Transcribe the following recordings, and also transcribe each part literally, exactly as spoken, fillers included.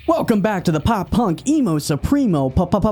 Welcome back to the Pop Punk Emo Supremo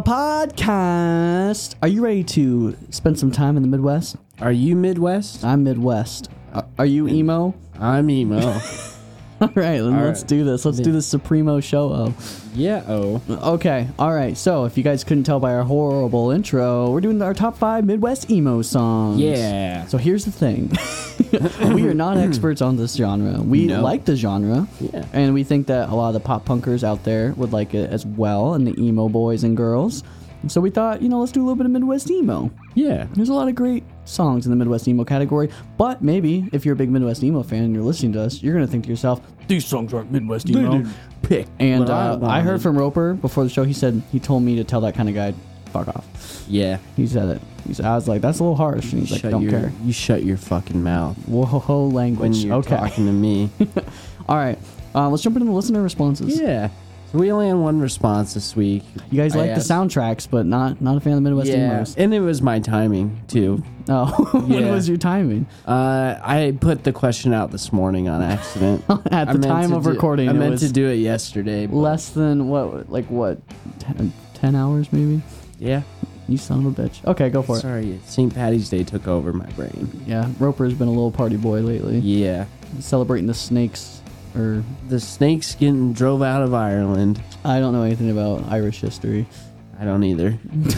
podcast. Are you ready to spend some time in the Midwest? Are you Midwest? I'm Midwest. Uh, are you emo? I'm emo. All right, then All let's right. do this. Let's do this Supremo show. Yeah, oh. Okay, all right. So if you guys couldn't tell by our horrible intro, we're doing our top five Midwest emo songs. Yeah. So here's the thing. We are not experts on this genre. We No. like the genre. Yeah. And we think that a lot of the pop punkers out there would like it as well, and the emo boys and girls. And so we thought, you know, let's do a little bit of Midwest emo. Yeah. There's a lot of great songs in the Midwest emo category, but maybe if you're a big Midwest emo fan and you're listening to us, you're going to think to yourself, these songs aren't Midwest emo. Pick. And what I uh, I wanted. heard from Roper before the show, he said, he told me to tell that kind of guy, fuck off. Yeah. He said it. He said, I was like, that's a little harsh. And he's like, Shut don't your, care. You shut your fucking mouth Whoa, language. when you're Okay. talking to me. All right. Uh, let's jump into the listener responses. Yeah. So we only had one response this week. You guys I like the asked- soundtracks, but not not a fan of the Midwest Yeah. emos. And it was my timing, too. Oh, when Yeah. was your timing? Uh, I put the question out this morning on accident. At I the meant time to of do- recording, I it meant was to do it yesterday. but- less than what, like what, ten, ten hours maybe? Yeah. You son of a bitch. Okay, go for it. Sorry. Saint Patty's Day took over my brain. Yeah, Roper's been a little party boy lately. Yeah. Celebrating the snakes, or The snakes getting drove out of Ireland. I don't know anything about Irish history. I don't either.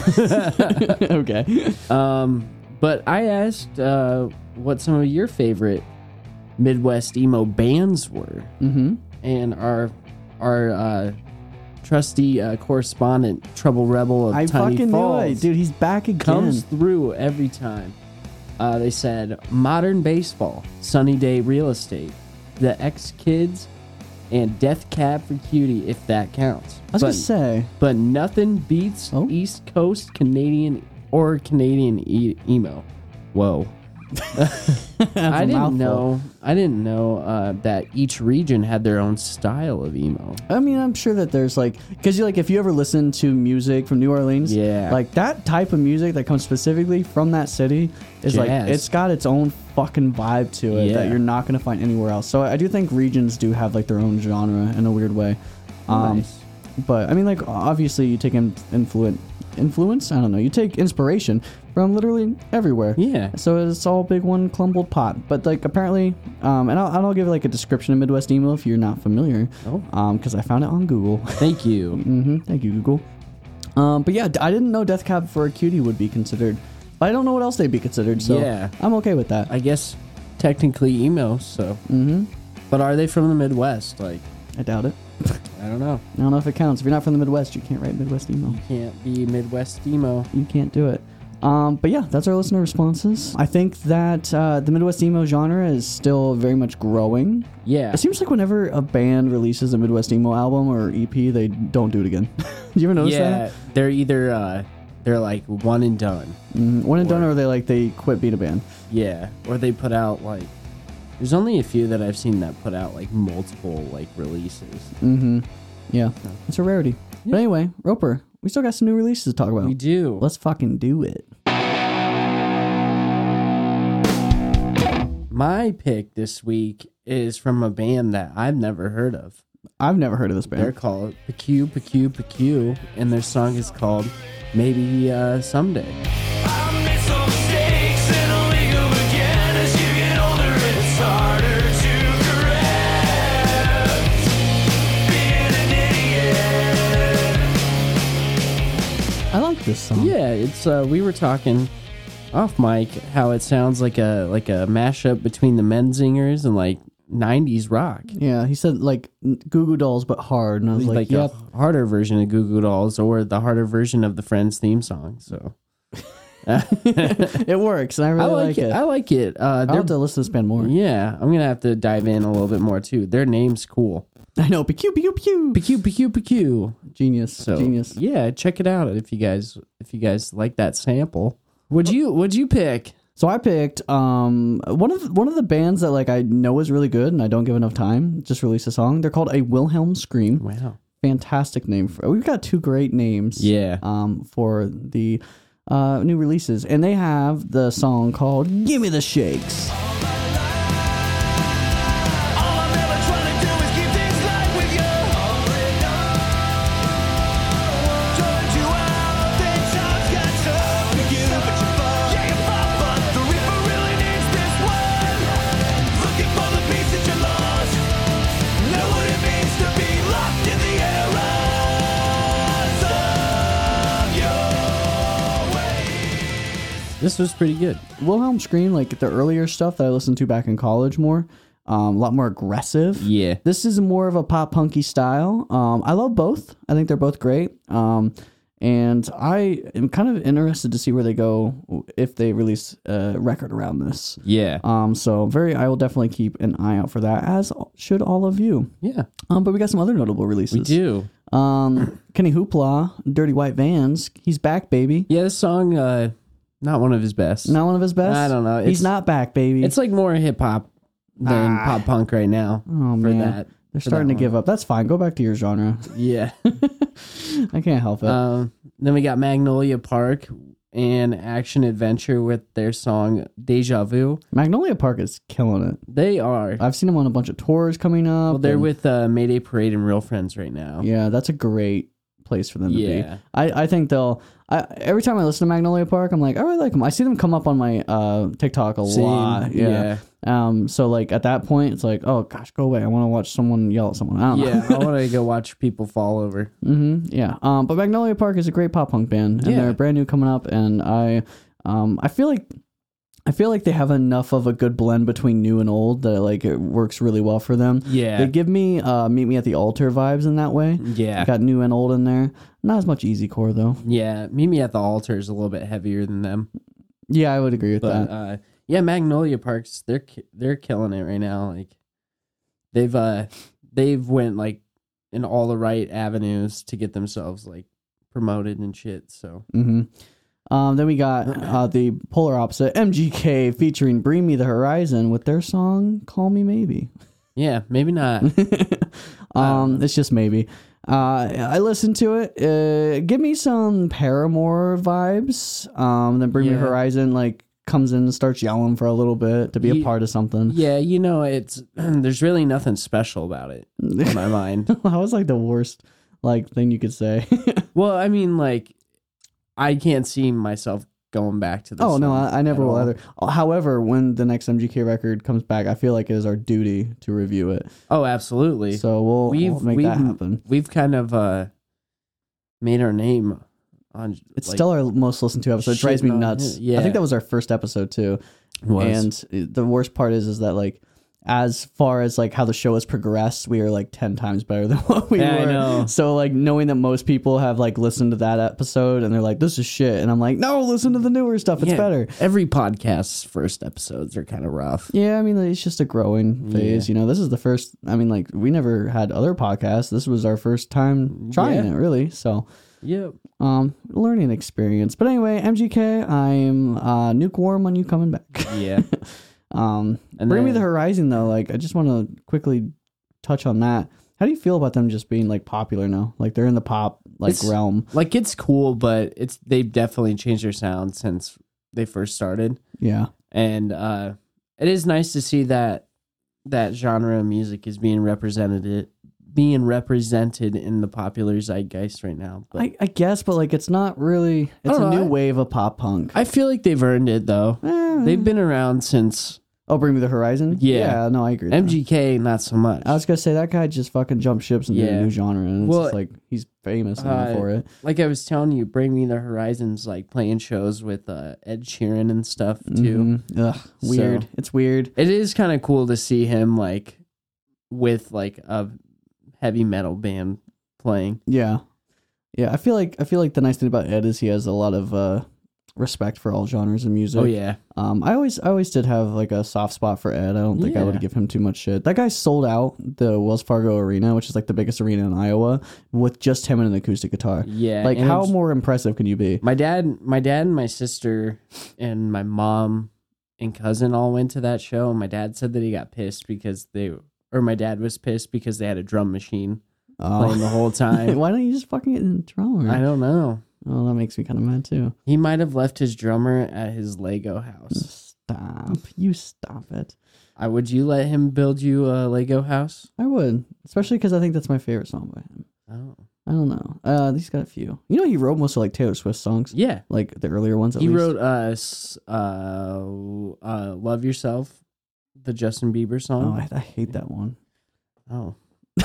Okay. Um, but I asked uh, what some of your favorite Midwest emo bands were, Mm-hmm. and our our uh, trusty uh, correspondent, Trouble Rebel of I Tiny fucking Falls, knew it, dude. He's back again. comes through every time. Uh, they said Modern Baseball, Sunny Day Real Estate, The X Kids, and Death Cab for Cutie, if that counts. I was but, gonna say. but nothing beats Oh. East Coast Canadian or Canadian e- emo. Whoa. That's a I didn't mouthful. know. I didn't know uh, that each region had their own style of emo. I mean, I'm sure that there's like, because you like, if you ever listen to music from New Orleans, Yeah. like that type of music that comes specifically from that city is like, Jazz. it's got its own fucking vibe to it that Yeah. you're not going to find anywhere else. So I do think regions do have like their own genre in a weird way. Um, Nice. But I mean, like, obviously you take in, influence, influence. I don't know. You take inspiration from literally everywhere. Yeah. So it's all big one clumbled pot. But like apparently, um, and I'll, and I'll give like a description of Midwest emo if you're not familiar. Oh. Um, because I found it on Google. Thank you. hmm Thank you, Google. Um, but yeah, I didn't know Death Cab for a Cutie would be considered. But I don't know what else they'd be considered. So Yeah. I'm okay with that. I guess technically emo. So, hmm but are they from the Midwest? Like, I doubt it. I don't know. I don't know if it counts. If you're not from the Midwest, you can't write Midwest emo. Can't be Midwest emo. You can't do it. Um, but yeah, that's our listener responses. I think that uh, the Midwest emo genre is still very much growing. Yeah. It seems like whenever a band releases a Midwest emo album or E P, they don't do it again. Do you ever notice Yeah. that? They're either uh, they're like one and done. Mm, one and Or- done, or they like they quit being a band. Yeah. Or they put out like. There's only a few that I've seen that put out like multiple like releases. Mm-hmm. Yeah, it's a rarity. Yeah. But anyway, Roper, we still got some new releases to talk about. We do. Let's fucking do it. My pick this week is from a band that I've never heard of. I've never heard of this They're band. called Pecu Pecu Pecu, and their song is called Maybe uh, Someday. I made some mistakes and a league of again. As you get older, it's harder to correct being an idiot. I like this song. Yeah, it's uh, we were talking off mic how it sounds like a like a mashup between the Menzingers and like nineties rock. Yeah, he said like Goo Goo Dolls, but hard, and I was like, Like yep. a harder version of Goo Goo Dolls or the harder version of the Friends theme song. So It works, and I I really like, like it. it. I like it. Uh, I'll they're have to listen to this band more. yeah, I'm gonna have to dive in a little bit more too. Their name's cool. I know, pew pew pew. Pecu Pecu Pecu. Genius, So genius. yeah, check it out if you guys if you guys like that sample. Would you would you pick? So I picked um one of one of the bands that like I know is really good, and I don't give enough time. Just released a song. They're called A Wilhelm Scream. Wow. Fantastic name. For, we've got two great names. Yeah. Um, for the uh new releases, and they have the song called "Give Me the Shakes." All I'm ever trying to do is keep things light with you. This was pretty good. Wilhelm Scream, like the earlier stuff that I listened to back in college more, um, a lot more aggressive. Yeah. This is more of a pop punky style. Um, I love both. I think they're both great. Um, and I am kind of interested to see where they go if they release a record around this. Yeah. Um, so very, I will definitely keep an eye out for that, as should all of you. Yeah. Um, but we got some other notable releases. We do. Um, Kenny Hoopla, Dirty White Vans, he's back, baby. Yeah, this song, uh, not one of his best. Not one of his best. I don't know. He's It's- not back, baby. It's like more hip hop than Ah. pop punk right now. oh for man, that. they're for starting that to give up. That's fine. Go back to your genre. Yeah. I can't help it. um, then we got Magnolia Park and Action Adventure with their song Deja Vu. Magnolia Park is killing it. They are. I've seen them on a bunch of tours coming up. Well, they're and- with uh, Mayday Parade and Real Friends right now. Yeah, that's a great place for them to Yeah. be. I, I think they'll. I, every time I listen to Magnolia Park, I'm like, I really like them. I see them come up on my uh, TikTok a Same. lot. Yeah. Um. So like at that point, it's like, oh gosh, go away. I want to watch someone yell at someone. I don't Yeah. know. I want to go watch people fall over. Mm-hmm. Yeah. Um. But Magnolia Park is a great pop punk band, and Yeah. they're brand new coming up. And I, um, I feel like. I feel like they have enough of a good blend between new and old that like it works really well for them. Yeah. They give me uh, Meet Me at the Altar vibes in that way. Yeah. Got new and old in there. Not as much easy core though. Yeah. Meet Me at the Altar is a little bit heavier than them. Yeah, I would agree with But that. uh, yeah, Magnolia Parks, they're ki- they're killing it right now. Like they've uh they've went like in all the right avenues to get themselves like promoted and shit. So Mm-hmm. Um, then we got uh, the polar opposite, M G K featuring Bring Me the Horizon with their song "Call Me Maybe." yeah, maybe not. um, it's just maybe. Uh, I listened to it. Uh, give me some Paramore vibes. Um, then Bring Me Yeah. Horizon like comes in and starts yelling for a little bit to be a Ye- part of something. Yeah, you know, it's there's really nothing special about it in my mind. That was like the worst like thing you could say. Well, I mean, like I can't see myself going back to this. Oh no, song I, I never at will all. either. However, when the next M G K record comes back, I feel like it is our duty to review it. Oh, absolutely. So we'll, We've we'll make we've that happen. we've kind of uh made our name on. It's like, still our most listened to episode. It drives me shitting on nuts. it. Yeah. I think that was our first episode too. was. And the worst part is, is that like, as far as like how the show has progressed, we are like ten times better than what we Yeah, I were. know. So like knowing that most people have like listened to that episode and they're like, this is shit. And I'm like, no, listen to the newer stuff. It's Yeah, better. Every podcast's first episodes are kind of rough. Yeah, I mean, it's just a growing phase. Yeah. You know, this is the first. I mean, like, we never had other podcasts. This was our first time trying Yeah. it, really. So, Yep. um, learning experience. But anyway, M G K, I'm uh, lukewarm on you coming back. Yeah. um, And Bring Me then- the Horizon, though. Like, I just want to quickly touch on that. How do you feel about them just being like popular now? Like, they're in the pop like It's- realm. Like it's cool, but it's they've definitely changed their sound since they first started. Yeah. And uh it is nice to see that that genre of music is being represented being represented in the popular zeitgeist right now. But I, I guess, but like, it's not really. It's a don't know, new I- wave of pop punk. I feel like they've earned it though. Eh. They've been around since Oh, Bring Me the Horizon? Yeah. no, I agree. with that. M G K, not so much. I was gonna say that guy just fucking jumped ships into a Yeah. new genre, and it's Well, just like he's famous now uh, for it. Like I was telling you, Bring Me the Horizons, like playing shows with uh, Ed Sheeran and stuff too. Mhm. Ugh, weird. So- It's weird. It is kind of cool to see him like with like a heavy metal band playing. Yeah, yeah. I feel like I feel like the nice thing about Ed is he has a lot of uh, respect for all genres of music. Oh yeah, Um, I always I always did have like a soft spot for Ed. I don't think I would Yeah. give him too much shit. That guy sold out the Wells Fargo Arena, which is like the biggest arena in Iowa, with just him and an acoustic guitar. yeah. Like, and how it's- more impressive can you be? my dad, my dad, and my sister, and my mom and cousin all went to that show. And my dad said that he got pissed because they, or my dad was pissed because they had a drum machine playing the Oh. whole time. Why don't you just fucking get in the drummer? I don't know. Oh, that makes me kind of mad too. He might have left his drummer at his Lego house. Stop. You stop it. I would you let him build you a Lego house? I would, especially because I think that's my favorite song by him. Oh, I don't know. Uh, he's got a few. You know, he wrote most of like Taylor Swift songs, yeah. like the earlier ones. At He least. wrote uh, s- uh, uh, "Love Yourself," the Justin Bieber Oh, song. I, I hate that one. Oh,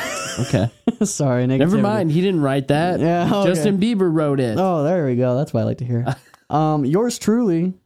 okay. Sorry, Never negativity. mind. He didn't write that. Yeah, okay. Justin Bieber wrote it. Oh, there we go. That's what I like to hear. um, yours truly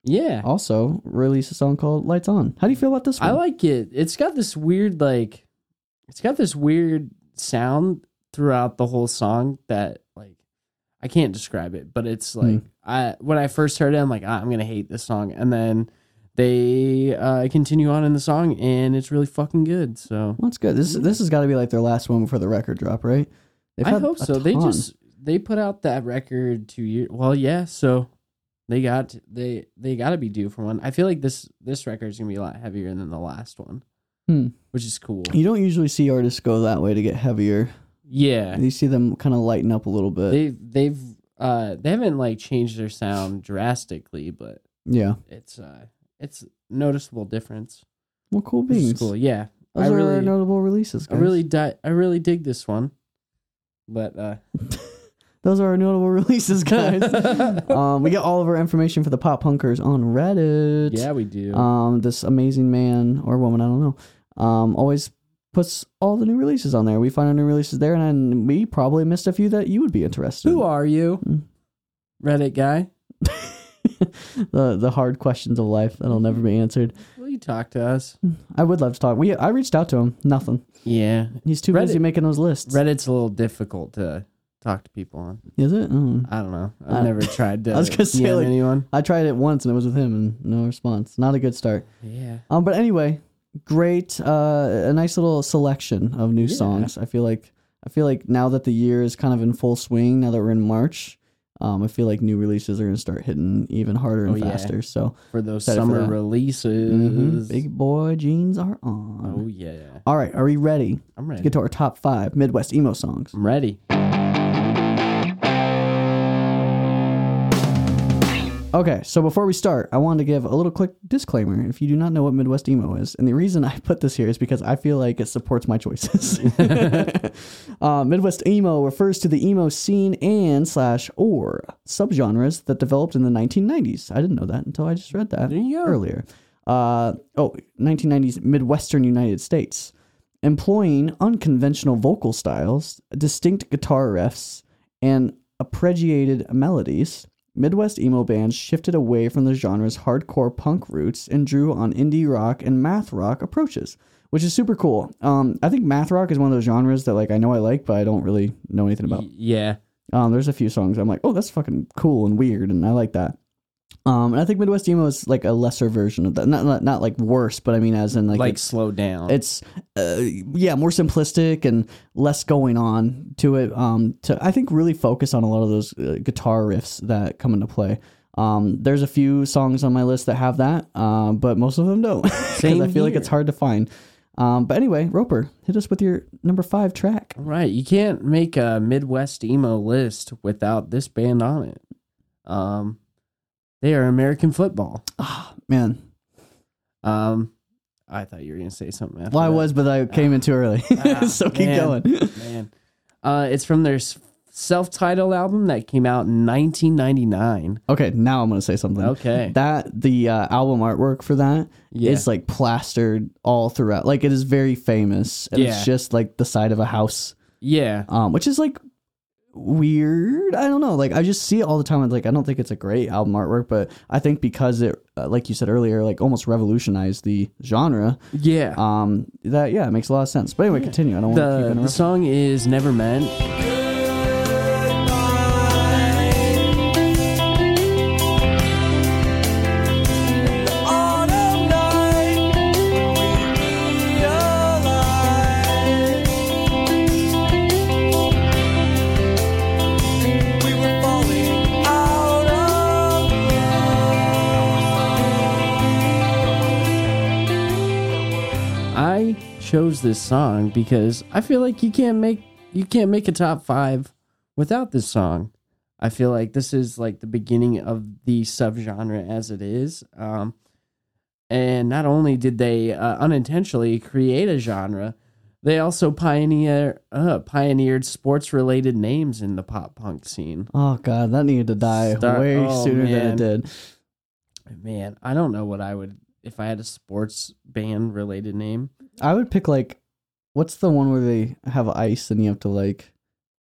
Yeah. also released a song called Lights On. How do you feel about this one? I like it. It's got this weird, like, it's got this weird sound throughout the whole song that, like, I can't describe it, but it's like, Hmm. I when I first heard it, I'm like, ah, I'm gonna hate this song, and then they uh, continue on in the song, and it's really fucking good. So Well, that's good. This this has got to be like their last one before the record drop, right? They've I had hope a so. They ton. just they put out that record two years. Well, yeah, so they got they they got to be due for one. I feel like this this record is gonna be a lot heavier than the last one, Hmm. which is cool. You don't usually see artists go that way to get heavier. Yeah, You see them kind of lighten up a little bit. they they've uh they haven't like changed their sound drastically, but yeah. it's uh it's noticeable difference. Well, cool Which is beans. cool. Yeah, Those I are really notable releases, I guys. really di- I really dig this one, but uh. Those are our notable releases, guys. um, we get all of our information for the Pop Punkers on Reddit. Yeah, we do. Um, this amazing man or woman, I don't know, um, always puts all the new releases on there. We find our new releases there, and then we probably missed a few that you would be interested Who in. are you, Mm. Reddit guy? the the hard questions of life that'll never be answered. Will you talk to us? I would love to talk. We I reached out to him. Nothing. Yeah, He's too Reddit- busy making those lists. Reddit's a little difficult to talk to people on. Is it? Mm. I don't know. I've Uh, never tried to I was gonna say, D M like- anyone. I tried it once and it was with him, and no response. Not a good start. Yeah. Um, but anyway, great. Uh, a nice little selection of new Yeah. songs. I feel like I feel like now that the year is kind of in full swing, now that we're in March, um, I feel like new releases are gonna start hitting even harder and Oh, yeah. faster. So For those Excited for summer that. releases. mhm, big boy jeans are on. Oh yeah. All right, are we ready I'm to ready. get to our top five Midwest emo songs? I'm ready. Okay, so before we start, I wanted to give a little quick disclaimer. If you do not know what Midwest emo is, and the reason I put this here is because I feel like it supports my choices. uh, Midwest emo refers to the emo scene and slash or subgenres that developed in the nineteen nineties. I didn't know that until I just read that There you go. earlier. Uh, oh, nineteen nineties Midwestern United States, employing unconventional vocal styles, distinct guitar riffs, and arpeggiated melodies. Midwest emo bands shifted away from the genre's hardcore punk roots and drew on indie rock and math rock approaches, which is super cool. Um, I think math rock is one of those genres that like I know I like, but I don't really know anything about. Y- yeah. Um, there's a few songs I'm like, oh, that's fucking cool and weird, and I like that. Um, and I think Midwest emo is like a lesser version of that. Not not, not like worse, but I mean as in like, Like, it's, slow down. it's uh, yeah, more simplistic and less going on to it. Um, to I think really focus on a lot of those uh, guitar riffs that come into play. Um, there's a few songs on my list that have that, uh, but most of them don't. Because Same I feel like here. it's hard to find. Um, but anyway, Roper, hit us with your number five track. All right. You can't make a Midwest emo list without this band on it. Um, they are American Football. Ah, man. Um, I thought you were gonna say something. After Well, I that. was, but I came in too early. Ah, so keep man. going. Man, uh, it's from their s- self-titled album that came out in nineteen ninety-nine. Okay, now I'm gonna say something. Okay. That the uh, album artwork for that Yeah. is like plastered all throughout. Like it is very famous, and Yeah. it's just like the side of a house, Yeah. um, which is like weird. I don't know. Like I just see it all the time. And like I don't think it's a great album artwork, but I think because it, uh, like you said earlier, like almost revolutionized the genre. Yeah. Um, that yeah, it makes a lot of sense. But anyway, continue. I don't want to keep the, the interrupting. song is Never Meant. Autumn night, we realized we were falling out of I chose this song because I feel like you can't make you can't make a top five without this song. I feel like this is like the beginning of the subgenre as it is. Um, and not only did they uh, unintentionally create a genre, they also pioneer uh, pioneered sports related names in the pop punk scene. Oh god, that needed to die Start- way oh, sooner than man. it did. Man, I don't know what I would if I had a sports band related name. I would pick like, what's the one where they have ice and you have to like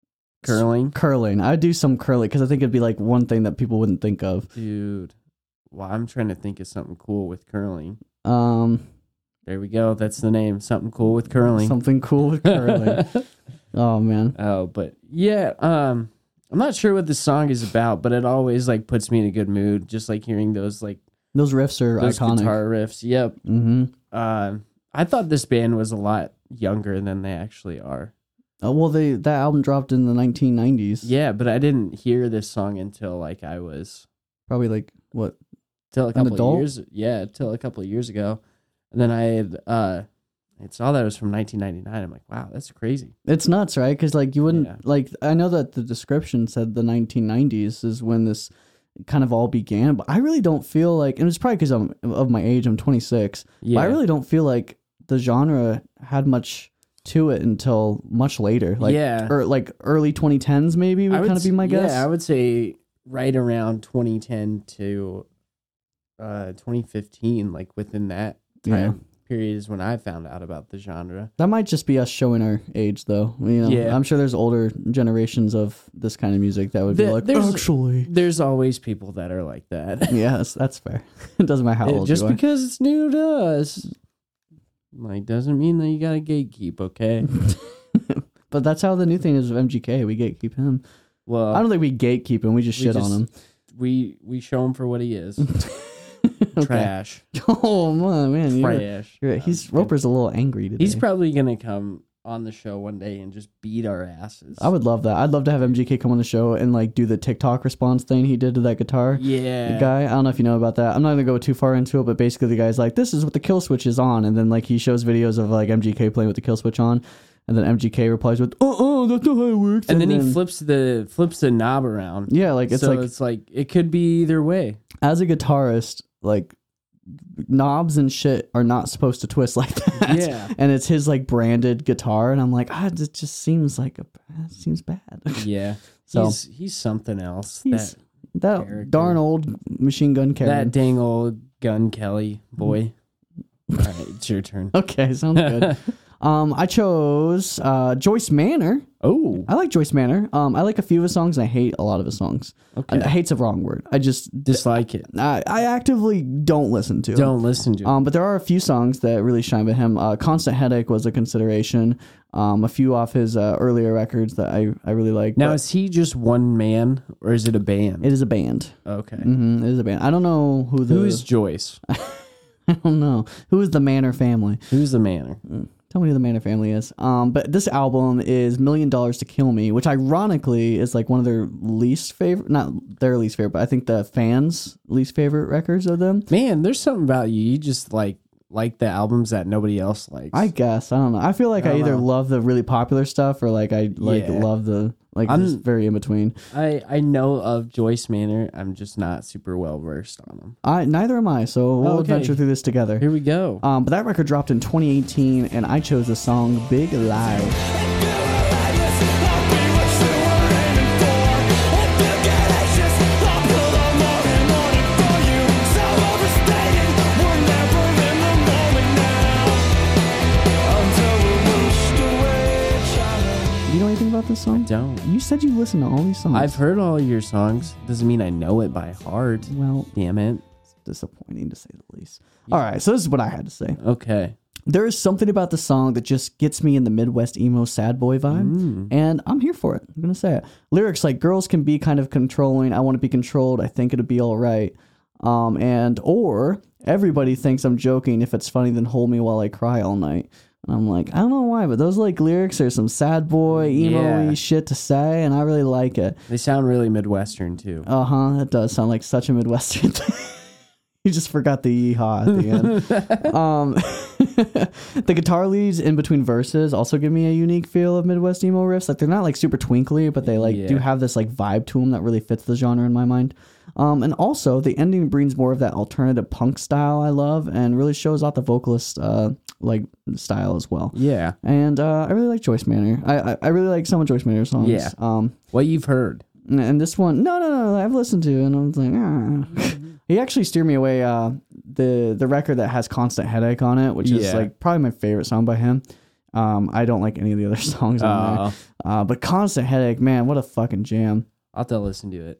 Curling. curling. I'd do some curling because I think it'd be like one thing that people wouldn't think of. Dude, Well, I'm trying to think of something cool with curling. Um, There we go. That's the name. Something cool with curling. something cool with curling. Oh man. Oh, but yeah, um, I'm not sure what this song is about, but it always like puts me in a good mood. Just like hearing those like Those riffs are those iconic. guitar riffs. Yep. Mm-hmm. Uh, I thought this band was a lot younger than they actually are. Oh, well, they that album dropped in the nineteen nineties. Yeah, but I didn't hear this song until like I was Probably like what? till a An couple adult? of years. Yeah, till a couple of years ago, and then I had uh, I saw that it was from nineteen ninety-nine. I'm like, wow, that's crazy. It's nuts, right? Because like you wouldn't Yeah. like. I know that the description said the nineteen nineties is when this kind of all began, but I really don't feel like, and it's probably because I'm of my age. I'm twenty-six. Yeah, But I really don't feel like the genre had much to it until much later. Like, Yeah. or like early twenty tens maybe would I would kind of be my s- guess. Yeah, I would say right around twenty ten to uh, twenty fifteen, like within that time Yeah. period is when I found out about the genre. That might just be us showing our age, though. You know, Yeah. I'm sure there's older generations of this kind of music that would be The- like, there's- actually, There's always people that are like that. yeah, that's, that's fair. It doesn't matter how It- old just you are. because it's new to us, like, doesn't mean that you gotta gatekeep. Okay. But that's how the new thing is with M G K. We gatekeep him. Well, I don't think we gatekeep him. We just we shit just- on him. we we show him for what he is. Okay. Trash. Oh man, man, you're, Trash. you're, No, he's just kidding. Roper's a little angry today. He's probably gonna come on the show one day and just beat our asses. I would love that. I'd love to have M G K come on the show and like do the TikTok response thing he did to that guitar. Yeah. Guy, I don't know if you know about that. I'm not gonna go too far into it, but basically the guy's like, "This is what the kill switch is on," and then like he shows videos of like M G K playing with the kill switch on, and then M G K replies with, "Oh, oh, that's not how it works." and then, he flips the flips the knob around. yeah, like it's so like it's like it could be either way. as a guitarist, like knobs and shit are not supposed to twist like that. Yeah. and it's his like branded guitar, and I'm like, ah, it just seems like a it seems bad. Yeah. So- he's he's something else. He's- that that character. darn old machine gun Karen. that dang old Gun Kelly boy. All right, it's your turn. Okay, sounds good. um, I chose uh, Joyce Manor. Oh, I like Joyce Manor. Um, I like a few of his songs, and I hate a lot of his songs. okay. I, hate's a wrong word. I just Dislike it. I, I actively don't listen to. Don't listen to it. Um, but there are a few songs that really shine by him. Uh, Constant Headache was a consideration. Um, a few off his uh, earlier records that I, I really like. Now, but is he just one man or is it a band? it is a band. Okay. hmm It is a band. I don't know who the. Who is Joyce? I don't know who is the Manor family. Who's the manor? Tell me who the Manor family is. Um, but this album is Million Dollars to Kill Me, which ironically is like one of their least favorite, not their least favorite, but I think the fans' least favorite records of them. Man, there's something about you. You just like like the albums that nobody else likes. I guess I don't know. I feel like I I, don't either know. love the really popular stuff or like I like Yeah. love the like I'm- just very in between. I, I know of Joyce Manor. I'm just not super well versed on them. I neither am I. So we'll Oh, okay. adventure through this together. Here we go. Um, but that record dropped in twenty eighteen, and I chose the song "Big Lie." You know anything about this song? Don't. You said you listen to all these songs. I've heard all your songs. Doesn't mean I know it by heart. Well, Damn it. it's disappointing to say the least. All right, so this is what I had to say. Okay. There is something about the song that just gets me in the Midwest emo sad boy vibe, Mm. and I'm here for it. I'm gonna say it. Lyrics like "Girls can be kind of controlling. I want to be controlled. I think it'll be all right." Um, and or everybody thinks I'm joking. If it's funny, then hold me while I cry all night. And I'm like, I don't know why, but those like lyrics are some sad boy emo-y Yeah. shit to say, and I really like it. They sound really Midwestern too. Uh huh. That does sound like such a Midwestern thing. You just forgot the yeehaw at the end. um, the guitar leads in between verses also give me a unique feel of Midwest emo riffs. Like they're not like super twinkly, but they like Yeah. do have this like vibe to them that really fits the genre in my mind. Um, and also the ending brings more of that alternative punk style I love, and really shows off the vocalist uh like style as well. Yeah. And uh, I really like Joyce Manor. I, I I really like some of Joyce Manor's songs. Yeah. Um, What you've heard. and- and this one, no, no, no, I've listened to, and I was like, ah. He actually steered me away. Uh, the the record that has Constant Headache on it, which is Yeah. like probably my favorite song by him. Um, I don't like any of the other songs on Uh, there. Uh, but Constant Headache, man, what a fucking jam! I'll have to listen to it.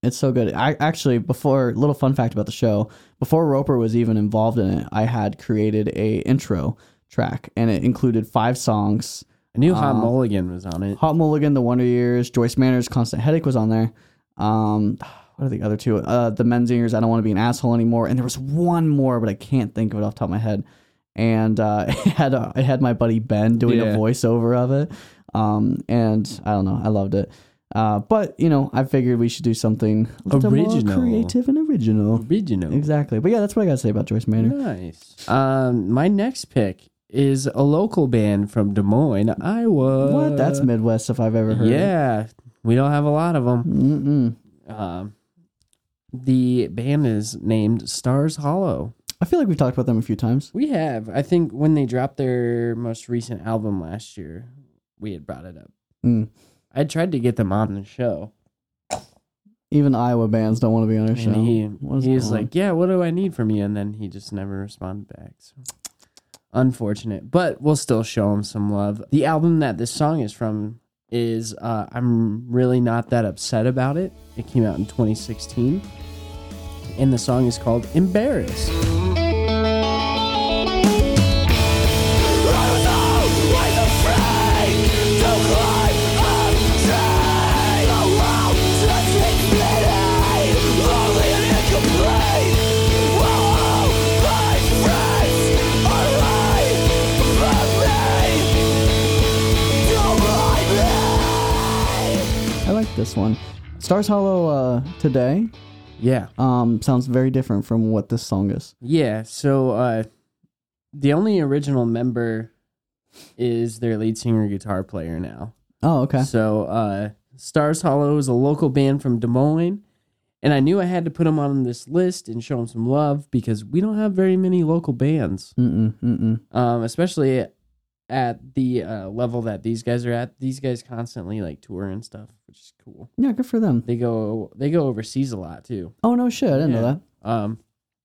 It's so good. I actually, before, little fun fact about the show, before Roper was even involved in it, I had created a intro track, and it included five songs. I knew Hot Um, Mulligan was on it. Hot Mulligan, The Wonder Years, Joyce Manor's Constant Headache was on there. Um, what are the other two? Uh, the Menzingers, I Don't Want to Be an Asshole Anymore. And there was one more, but I can't think of it off the top of my head. And uh, it had uh, it had my buddy Ben doing Yeah. a voiceover of it. Um, and I don't know, I loved it. Uh, but, you know, I figured we should do something a little more Original. creative and original. Original. Exactly. But yeah, that's what I got to say about Joyce Manor. Nice. Um, my next pick is a local band from Des Moines, Iowa. What? That's Midwest if I've ever heard. Yeah, we don't have a lot of them. Mm-mm. Um, the band is named Stars Hollow. I feel like we've talked about them a few times. We have. I think when they dropped their most recent album last year, we had brought it up. Mm. I tried to get them on the show. Even Iowa bands don't want to be on our show. And he, What is he was going on? like, yeah, what do I need from you? And then he just never responded back. So unfortunate. But we'll still show him some love. The album that this song is from is uh, I'm Really Not That Upset About It. It came out in twenty sixteen. And the song is called Embarrassed. I like this one. Stars Hollow uh, today Yeah. um, sounds very different from what this song is. Yeah, so uh, the only original member is their lead singer guitar player now. Oh, okay. So uh, Stars Hollow is a local band from Des Moines, and I knew I had to put them on this list and show them some love because we don't have very many local bands, Mm-mm, mm-mm. um, especially at the uh, level that these guys are at. These guys constantly like tour and stuff, which is cool. Yeah, good for them. They go they go overseas a lot too. Oh, no shit. I didn't Yeah. know that. Um,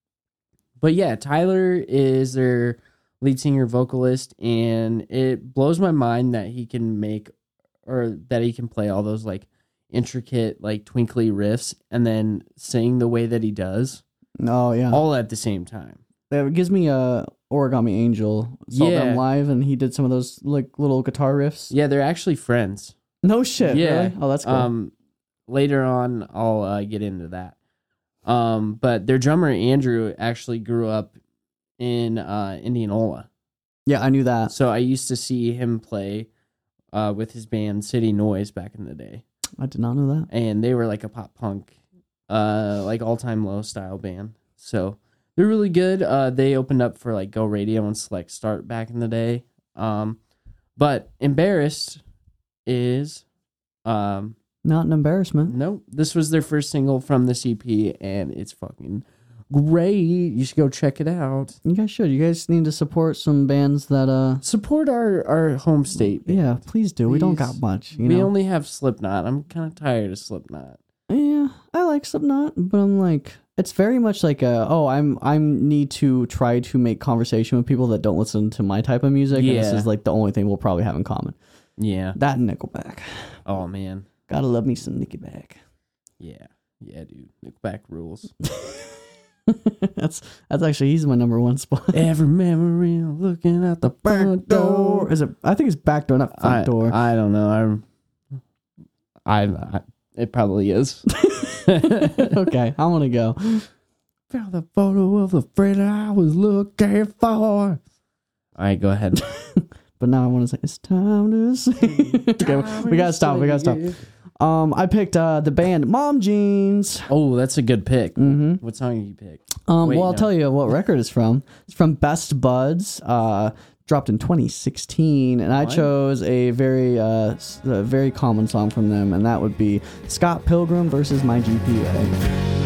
but yeah, Tyler is their lead singer vocalist, and it blows my mind that he can make or that he can play all those like intricate, like twinkly riffs and then sing the way that he does Oh, yeah. all at the same time. It gives me a Origami Angel. Saw Yeah. them live, and he did some of those like little guitar riffs. Yeah, they're actually friends. No shit. Yeah. Really? Oh, that's cool. Um, later on, I'll uh, get into that. Um, but their drummer Andrew actually grew up in uh, Indianola. yeah, I knew that. So I used to see him play uh, with his band City Noise back in the day, I did not know that. and they were like a pop punk, uh, like All Time Low style band. So they're really good. Uh, they opened up for like Go Radio and Select Start back in the day. Um, but Embarrassed is, um, Not an embarrassment. no, this was their first single from the C P, and it's fucking great. You should go check it out. You guys should. You guys need to support some bands that, uh, Support our our home state. yeah, please do. We don't Please. got much. You we know? only have Slipknot. I'm kind of tired of Slipknot. Yeah, I like Slipknot, but I'm like, it's very much like a, oh, I'm I'm need to try to make conversation with people that don't listen to my type of music. And this Yeah. is like the only thing we'll probably have in common. Yeah. That and Nickelback. Oh man. Gotta love me some Nickelback. Yeah. Yeah, dude. Nickelback rules. that's that's actually he's my number one spot. Every memory looking out the front door. Is it? I think it's back door, not front I, door. I don't know. I, I, I it probably is. Okay, I'm gonna go. Found the photo of the friend I was looking for. All right, go ahead. But now I want to say it's time to sing. Okay, we gotta stop. We gotta stop. Um, I picked uh the band Mom Jeans. Oh, that's a good pick. Mm-hmm. What song did you pick? Um, Wait, well, I'll no. tell you what record it's from. It's from Best Buds. Uh, dropped in twenty sixteen, and I What? chose a very uh s- a very common song from them, and that would be Scott Pilgrim versus My G P A.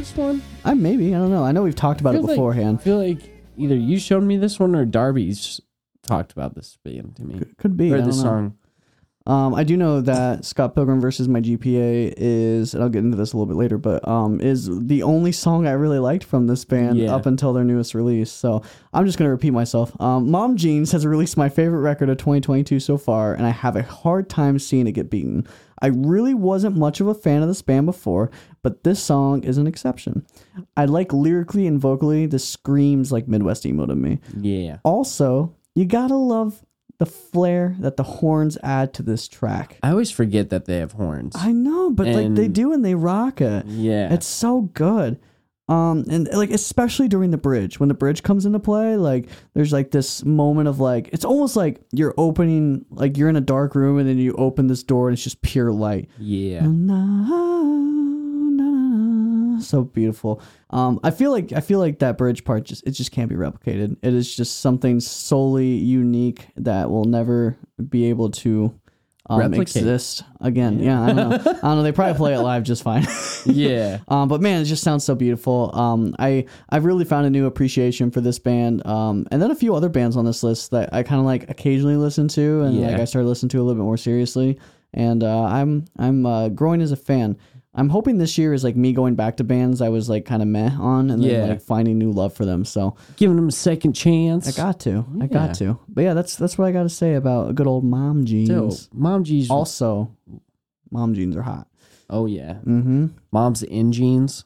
this one? I maybe I don't know. I know we've talked about it Feels like- beforehand. I feel like either you showed me this one or Darby's talked about this band to me. Could, could be. Or I the don't know. song. Um, I do know that Scott Pilgrim versus My G P A is, and I'll get into this a little bit later, but um, is the only song I really liked from this band Yeah. up until their newest release. So I'm just gonna repeat myself. Um, Mom Jeans has released my favorite record of twenty twenty-two so far, and I have a hard time seeing it get beaten. I really wasn't much of a fan of this band before, but this song is an exception. I like lyrically and vocally. This screams like Midwest emo to me. Yeah. Also, you gotta love the flair that the horns add to this track. I always forget that they have horns. I know, but like they And- do and they rock it. yeah. It's so good. Um, and like especially during the bridge, when the bridge comes into play, like there's like this moment of like it's almost like you're opening, like you're in a dark room and then you open this door and it's just pure light. yeah. Na, na, na, so beautiful. Um, I feel like I feel like that bridge part just it just can't be replicated. It is just something solely unique that will never be able to um, Replicate. exist again. Yeah, I don't know. I don't know. They probably play it live just fine. Yeah. Um, but man, it just sounds so beautiful. Um, I I've really found a new appreciation for this band. Um, and then a few other bands on this list that I kind of like occasionally listen to, and Yeah. like I started listening to a little bit more seriously. And uh, I'm I'm uh, growing as a fan. I'm hoping this year is like me going back to bands I was like kind of meh on, and Yeah. then like finding new love for them. So Giving them a second chance. I got to, I Yeah. got to. But yeah, that's that's what I got to say about good old Mom Jeans. So, Mom G's. Also, Mom Jeans are hot. Oh, yeah. Mm-hmm. Mom's in jeans.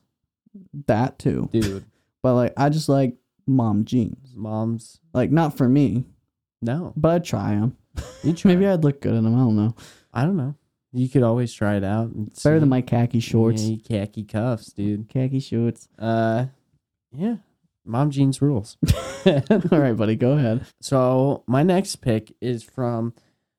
That too. Dude. But like, I just like Mom Jeans. Mom's. Like, not for me, No. but I'd try them. You try. Maybe I'd look good in them. I don't know. I don't know. You could always try it out. And Better see. than my khaki shorts. Yeah, khaki cuffs, dude. Khaki shorts. Uh, yeah. Mom jeans rules. All right, buddy, go ahead. So my next pick is from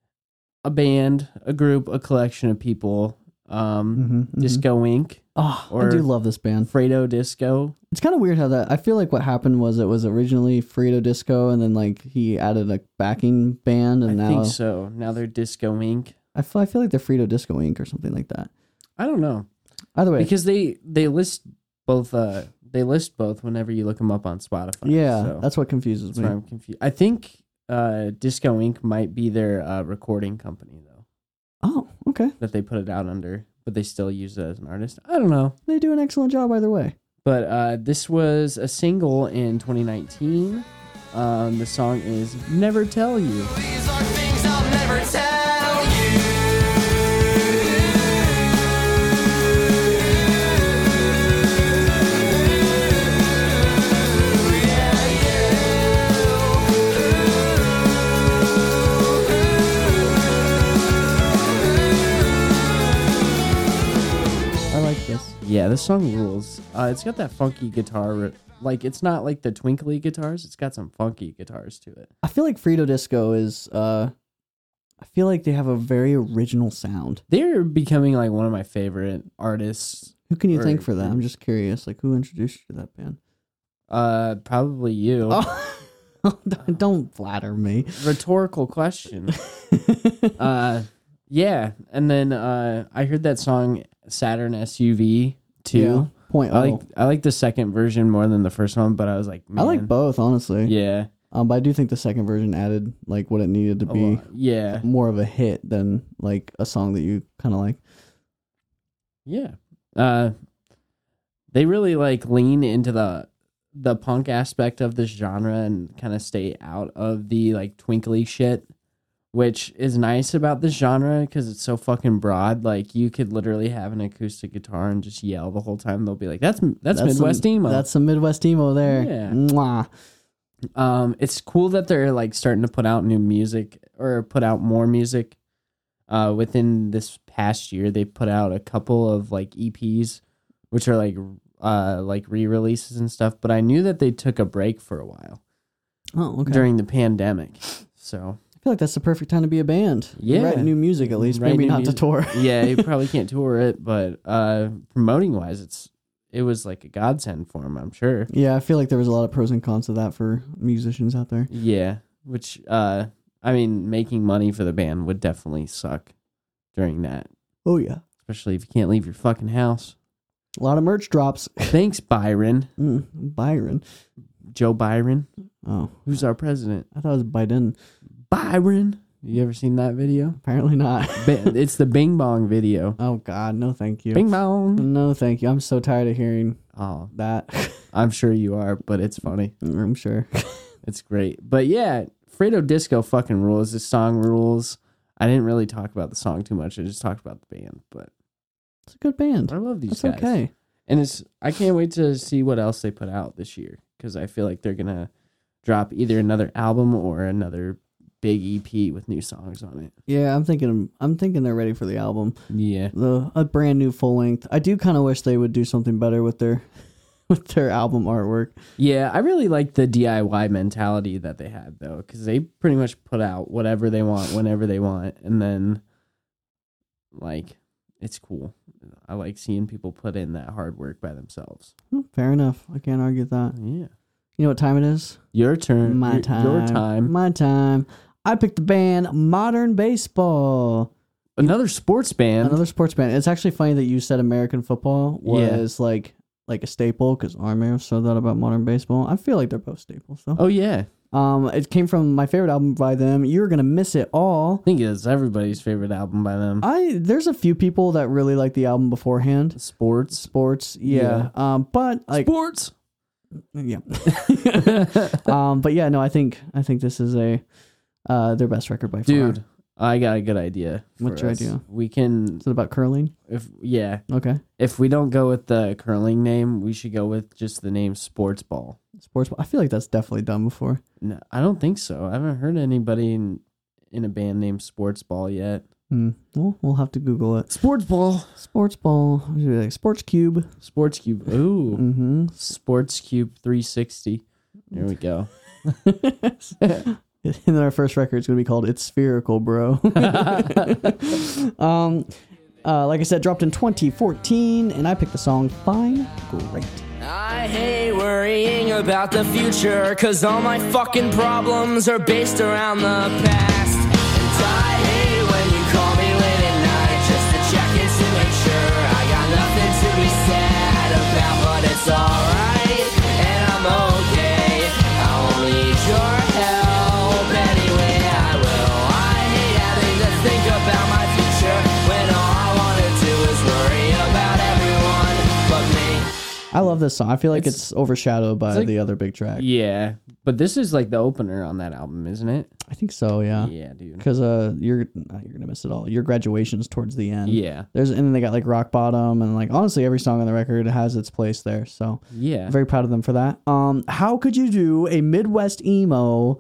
a band, a group, a collection of people. Um, Mm-hmm, mm-hmm. Disco Inc. Oh, I or- do love this band. Fredo Disco. It's kind of weird how that. I feel like what happened was it was originally Frito Disco, and then like he added a backing band, and I now think so. Now they're Disco Inc. I feel I feel like they're Frito Disco Incorporated or something like that. I don't know Either way, because they they list both. Uh, they list both whenever you look them up on Spotify. yeah, so that's what confuses that's me. why I'm confused. I think uh, Disco Inc might be their uh, recording company though Oh, okay. that they put it out under, but they still use it as an artist. I don't know. They do an excellent job either way. But uh, this was a single in twenty nineteen. Um, the song is "Never Tell You." These are things I'll never tell you. I like this. Yeah, this song rules. Uh, it's got that funky guitar. ri- Like it's not like the twinkly guitars. It's got some funky guitars to it. I feel like Frito Disco is. uh I feel like they have a very original sound. They're becoming like one of my favorite artists. Who can you Or- thank for that? I'm just curious. Like, who introduced you to that band? Uh, probably you. Oh, don't flatter me. Rhetorical question. uh, yeah, and then uh, I heard that song Saturn S U V too. Yeah. Point I oh. like I like the second version more than the first one, but I was like, I man, like both, honestly. Yeah, Um, but I do think the second version added like what it needed to a be lot. yeah, more of a hit than like a song that you kind of like. yeah. Uh, they really like lean into the the punk aspect of this genre and kind of stay out of the like twinkly shit, which is nice about this genre because it's so fucking broad. Like you could literally have an acoustic guitar and just yell the whole time. They'll be like, "That's that's, Midwest some, emo." That's some Midwest emo there. Yeah. Mwah. Um, it's cool that they're like starting to put out new music or put out more music. Uh, within this past year, they put out a couple of like E Ps, which are like uh like re-releases and stuff. But I knew that they took a break for a while Oh, okay. during the pandemic. So I feel like that's the perfect time to be a band. Yeah. Write new music at least. Write Maybe new not music. to tour. yeah, you probably can't tour it, but uh, promoting wise, it's it was like a godsend for them. I'm sure. Yeah, I feel like there was a lot of pros and cons to that for musicians out there. Yeah, which uh, I mean, making money for the band would definitely suck during that, Oh yeah. especially if you can't leave your fucking house. A lot of merch drops. Thanks, Byron. Mm, Byron. Joe Byron. Oh, Who's our president? I thought it was Biden. Byron. You ever seen that video? Apparently not. Ba- it's the Bing Bong video. Oh God, no, thank you. Bing Bong. No, thank you. I'm so tired of hearing Oh, that. I'm sure you are, but it's funny. I'm sure. It's great. But yeah, Fredo Disco fucking rules. This song rules. I didn't really talk about the song too much. I just talked about the band, but It's a good band. I love these That's guys. okay. And it's I can't wait to see what else they put out this year because I feel like they're gonna drop either another album or another big E P with new songs on it. Yeah, I'm thinking. I'm thinking they're ready for the album. Yeah. The a brand new full length. I do kind of wish they would do something better with their with their album artwork. Yeah, I really like the D I Y mentality that they had though, because they pretty much put out whatever they want whenever they want, and then like it's cool. I like seeing people put in that hard work by themselves. Hmm, Fair enough. I can't argue with that. Yeah, You know what time it is? your turn. My your, time. Your time. My time. I picked the band Modern Baseball. Another sports band. Another sports band. It's actually funny that you said American football was like like a staple because I may have said that about Modern Baseball. I feel like they're both staples though. Oh yeah, Um, it came from my favorite album by them. You're Gonna Miss It All. I think it's everybody's favorite album by them. I there's a few people that really like the album beforehand. Sports. Sports, yeah. Um, but like Sports. yeah. um, but yeah, no, I think I think this is a uh their best record by far. Dude, I got a good idea. for What's your us. idea? We can Is it about curling? if yeah. Okay. If we don't go with the curling name, we should go with just the name Sports Ball. Sports. I feel like that's definitely done before. No, I don't think so. I haven't heard anybody in, in a band named Sports Ball yet. Hmm. Well, we'll have to Google it. Sports Ball. Sports ball. What should we like? Sports cube. Sports Cube. Ooh. Mm-hmm. Sports Cube three sixty. There we go. And then our first record is going to be called It's Spherical, Bro. um, uh, like I said, dropped in twenty fourteen, and I picked the song Fine Great. I hate worrying about the future, cause all my fucking problems are based around the past. And I hate when you call me late at night just to check in to make sure I got nothing to be sad about, but it's alright, and I'm okay. I won't need your help anyway, I will. I hate having to think about my future when all I wanna do is worry about everyone but me. I love this song. I feel like it's, It's- overshadowed by it's like- the other big track. Yeah. But this is like the opener on that album, isn't it? I think so, yeah. Yeah, dude. Because uh, you're uh, you're gonna miss it all. Your graduation's towards the end. Yeah. There's and then they got like Rock Bottom and like honestly every song on the record has its place there. So Yeah. I'm very proud of them for that. Um, how could you do a Midwest emo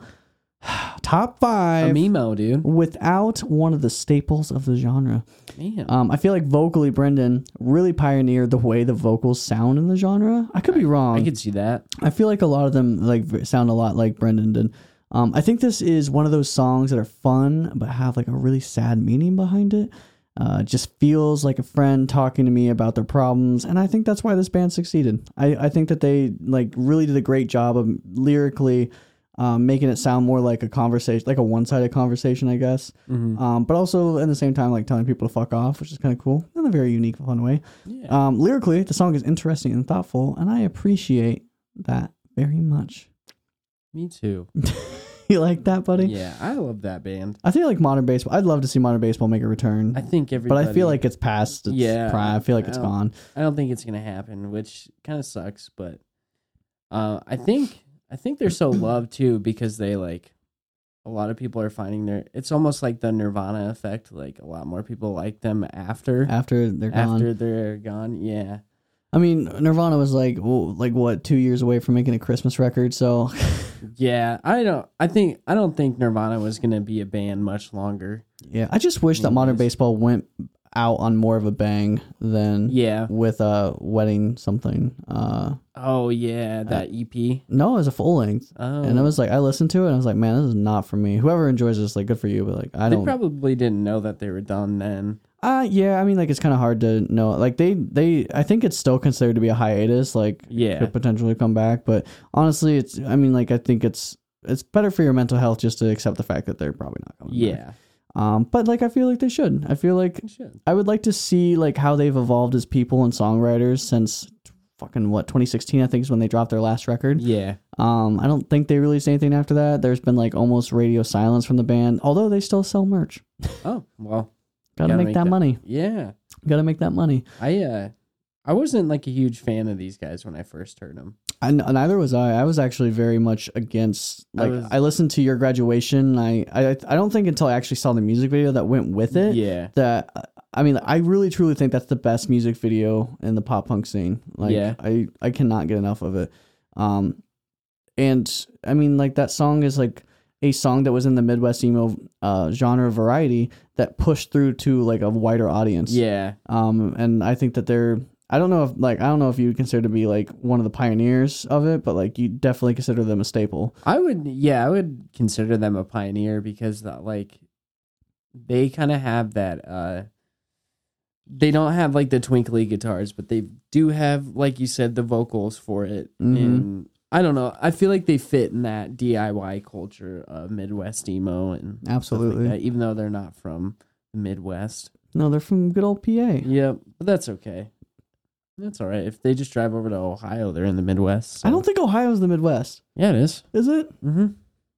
top A five Memo, dude. without one of the staples of the genre? Man. Um, I feel like vocally Brendan really pioneered the way the vocals sound in the genre. I could be wrong. I could see that. I feel like a lot of them like v- sound a lot like Brendan did. Um, I think this is one of those songs that are fun but have like a really sad meaning behind it. Uh, just feels like a friend talking to me about their problems, and I think that's why this band succeeded. I, I think that they like really did a great job of lyrically um, making it sound more like a conversation, like a one-sided conversation, I guess. Mhm. Um, but also at the same time, like telling people to fuck off, which is kind of cool in a very unique, fun way. Yeah. Um, lyrically, the song is interesting and thoughtful, and I appreciate that very much. Me too. You like that, buddy? Yeah, I love that band. I feel like modern baseball. I'd love to see modern baseball make a return, I think but everybody. I feel like it's past. Its Yeah, prime. I feel like it's I don't- gone. I don't think it's gonna happen, which kind of sucks. But uh, I think I think they're so loved too because they like a lot of people are finding their. It's almost like the Nirvana effect. Like a lot more people like them after After they're gone. after they're gone. Yeah. I mean, Nirvana was like, well, like what, two years away from making a Christmas record. So Yeah, I don't. I think I don't think Nirvana was gonna be a band much longer. yeah, I just wish that modern Anyways. baseball went out on more of a bang than Yeah. with a wedding something. Uh, Oh yeah, that E P. no, it was a full length. Oh, And I was like, I listened to it and I was like, man, this is not for me. Whoever enjoys this, like, good for you. But like, I they don't. probably didn't know that they were done then. Uh yeah, I mean, like, it's kind of hard to know. Like, they, they, I think it's still considered to be a hiatus. Like, Yeah. could potentially come back. But honestly, it's, I mean, like, I think it's, it's better for your mental health just to accept the fact that they're probably not coming back. Yeah. Um, but like I feel like they should. I feel like Should. I would like to see like how they've evolved as people and songwriters since fucking what twenty sixteen I think is when they dropped their last record. Yeah. Um, I don't think they released anything after that. There's been like almost radio silence from the band, although they still sell merch. Oh, well. Gotta, Gotta make, make that, that- money. Yeah. Gotta make that money. I uh I wasn't like a huge fan of these guys when I first heard them. I, neither was I. I was actually very much against. I Like I, was- listened to your graduation. I, I I don't think until I actually saw the music video that went with it. Yeah. That I mean, I really truly think that's the best music video in the pop punk scene. Like, Yeah. I I cannot get enough of it. Um, and I mean, like that song is like a song that was in the Midwest emo uh genre variety that pushed through to like a wider audience. Yeah. Um, and I think that they're. I don't know if like I don't know if you would consider to be like one of the pioneers of it, but like you definitely consider them a staple. I would yeah, I would consider them a pioneer because the, like they kind of have that uh they don't have like the twinkly guitars, but they do have, like you said, the vocals for it. Mhm. And I don't know. I feel like they fit in that D I Y culture of Midwest emo and stuff Absolutely. like that, even though they're not from the Midwest. No, they're from good old P A. Yep, but that's okay. That's all right. If they just drive over to Ohio, they're in the Midwest. so- I don't think Ohio's the Midwest. Yeah, it is. Is it? Mm-hmm.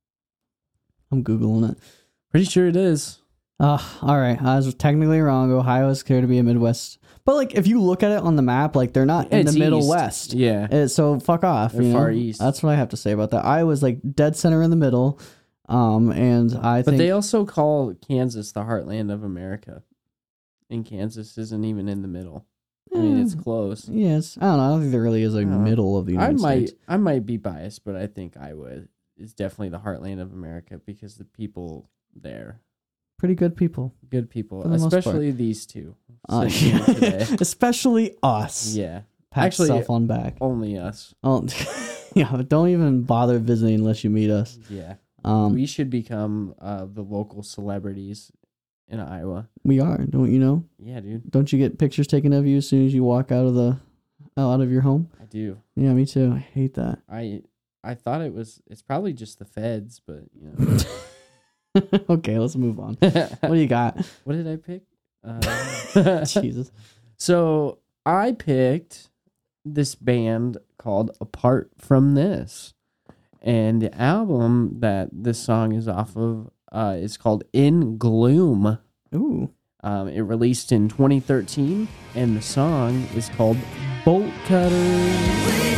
I'm Googling it. Pretty sure it is. Uh, all right. I was technically wrong. Ohio is clear to be a Midwest. But, like, if you look at it on the map, like, they're not in It's the Middle east. West. Yeah. Uh, so, fuck off. They're you know? far east. That's what I have to say about that. Iowa's, like, dead center in the middle. Um, and I But think... they also call Kansas the heartland of America. And Kansas isn't even in the middle. I mean, it's Eh, close. Yes. I don't know. I don't think there really is a I don't know. middle of the I United might States. I might be biased, but I think Iowa is definitely the heartland of America because the people there, Pretty good people. good people, For the most part. especially these two. Uh, sitting here today. Especially us. Yeah, Pat Actually- yourself on back. only us. Oh, yeah, but don't even bother visiting unless you meet us. Yeah, Um, we should become uh, the local celebrities in Iowa. we are, don't you know? Yeah, dude, Don't you get pictures taken of you as soon as you walk out of the out of your home? I do. Yeah, me too. I hate that. I I thought it was. It's probably just the feds, but you know. Okay, let's move on. What do you got? What did I pick? Uh, Jesus. So I picked this band called Apart From This. And the album that this song is off of uh, is called In Gloom. Ooh. Um, it released in twenty thirteen, and the song is called Bolt Cutter.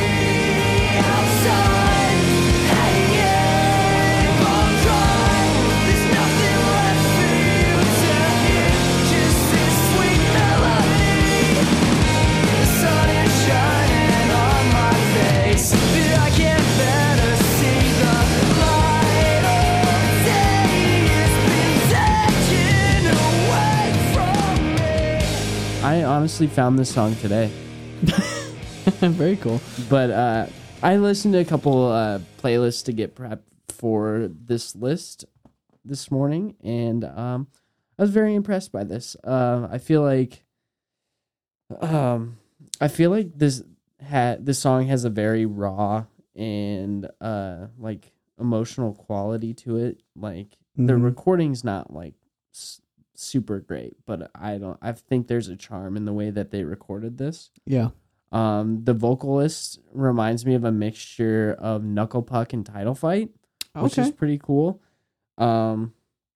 I honestly found this song today. Very cool. But uh, I listened to a couple uh, playlists to get prepped for this list this morning, and um, I was very impressed by this. Uh, I feel like, um, I feel like this ha- this song has a very raw and uh, like emotional quality to it. Like the Mhm. recording's not like s- super great, but I don't. I think there's a charm in the way that they recorded this. Yeah. Um, the vocalist reminds me of a mixture of Knuckle Puck and Title Fight, which Okay. is pretty cool. Um,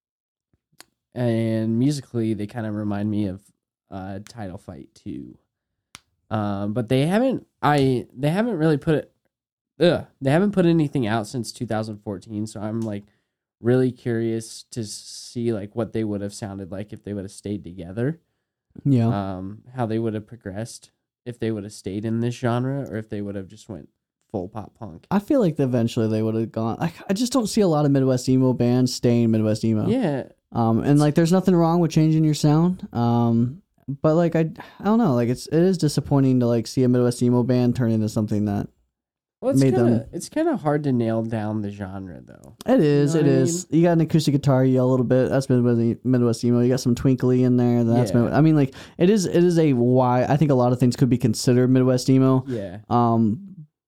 and musically, they kind of remind me of uh, Title Fight too. Um, but they haven't. I they haven't really put it. Ugh, they haven't put anything out since two thousand fourteen. So I'm like really curious to see like what they would have sounded like if they would have stayed together. Yeah. Um, how they would have progressed if they would have stayed in this genre or if they would have just went full pop punk. I feel like eventually they would have gone. I, I just don't see a lot of Midwest emo bands staying Midwest emo. Yeah, Um, and like, there's nothing wrong with changing your sound. Um, but like, I, I don't know. Like, it's it is disappointing to like see a Midwest emo band turn into something that well, it's Made kind them- of it's kind of hard to nail down the genre though. it is. You know it what I is. You got an acoustic guitar, you yell a little bit. That's Midwest Midwest emo. You got some twinkly in there. That's Yeah. Mid- I mean, like, it is. It is a why. I think a lot of things could be considered Midwest emo. Yeah, Um,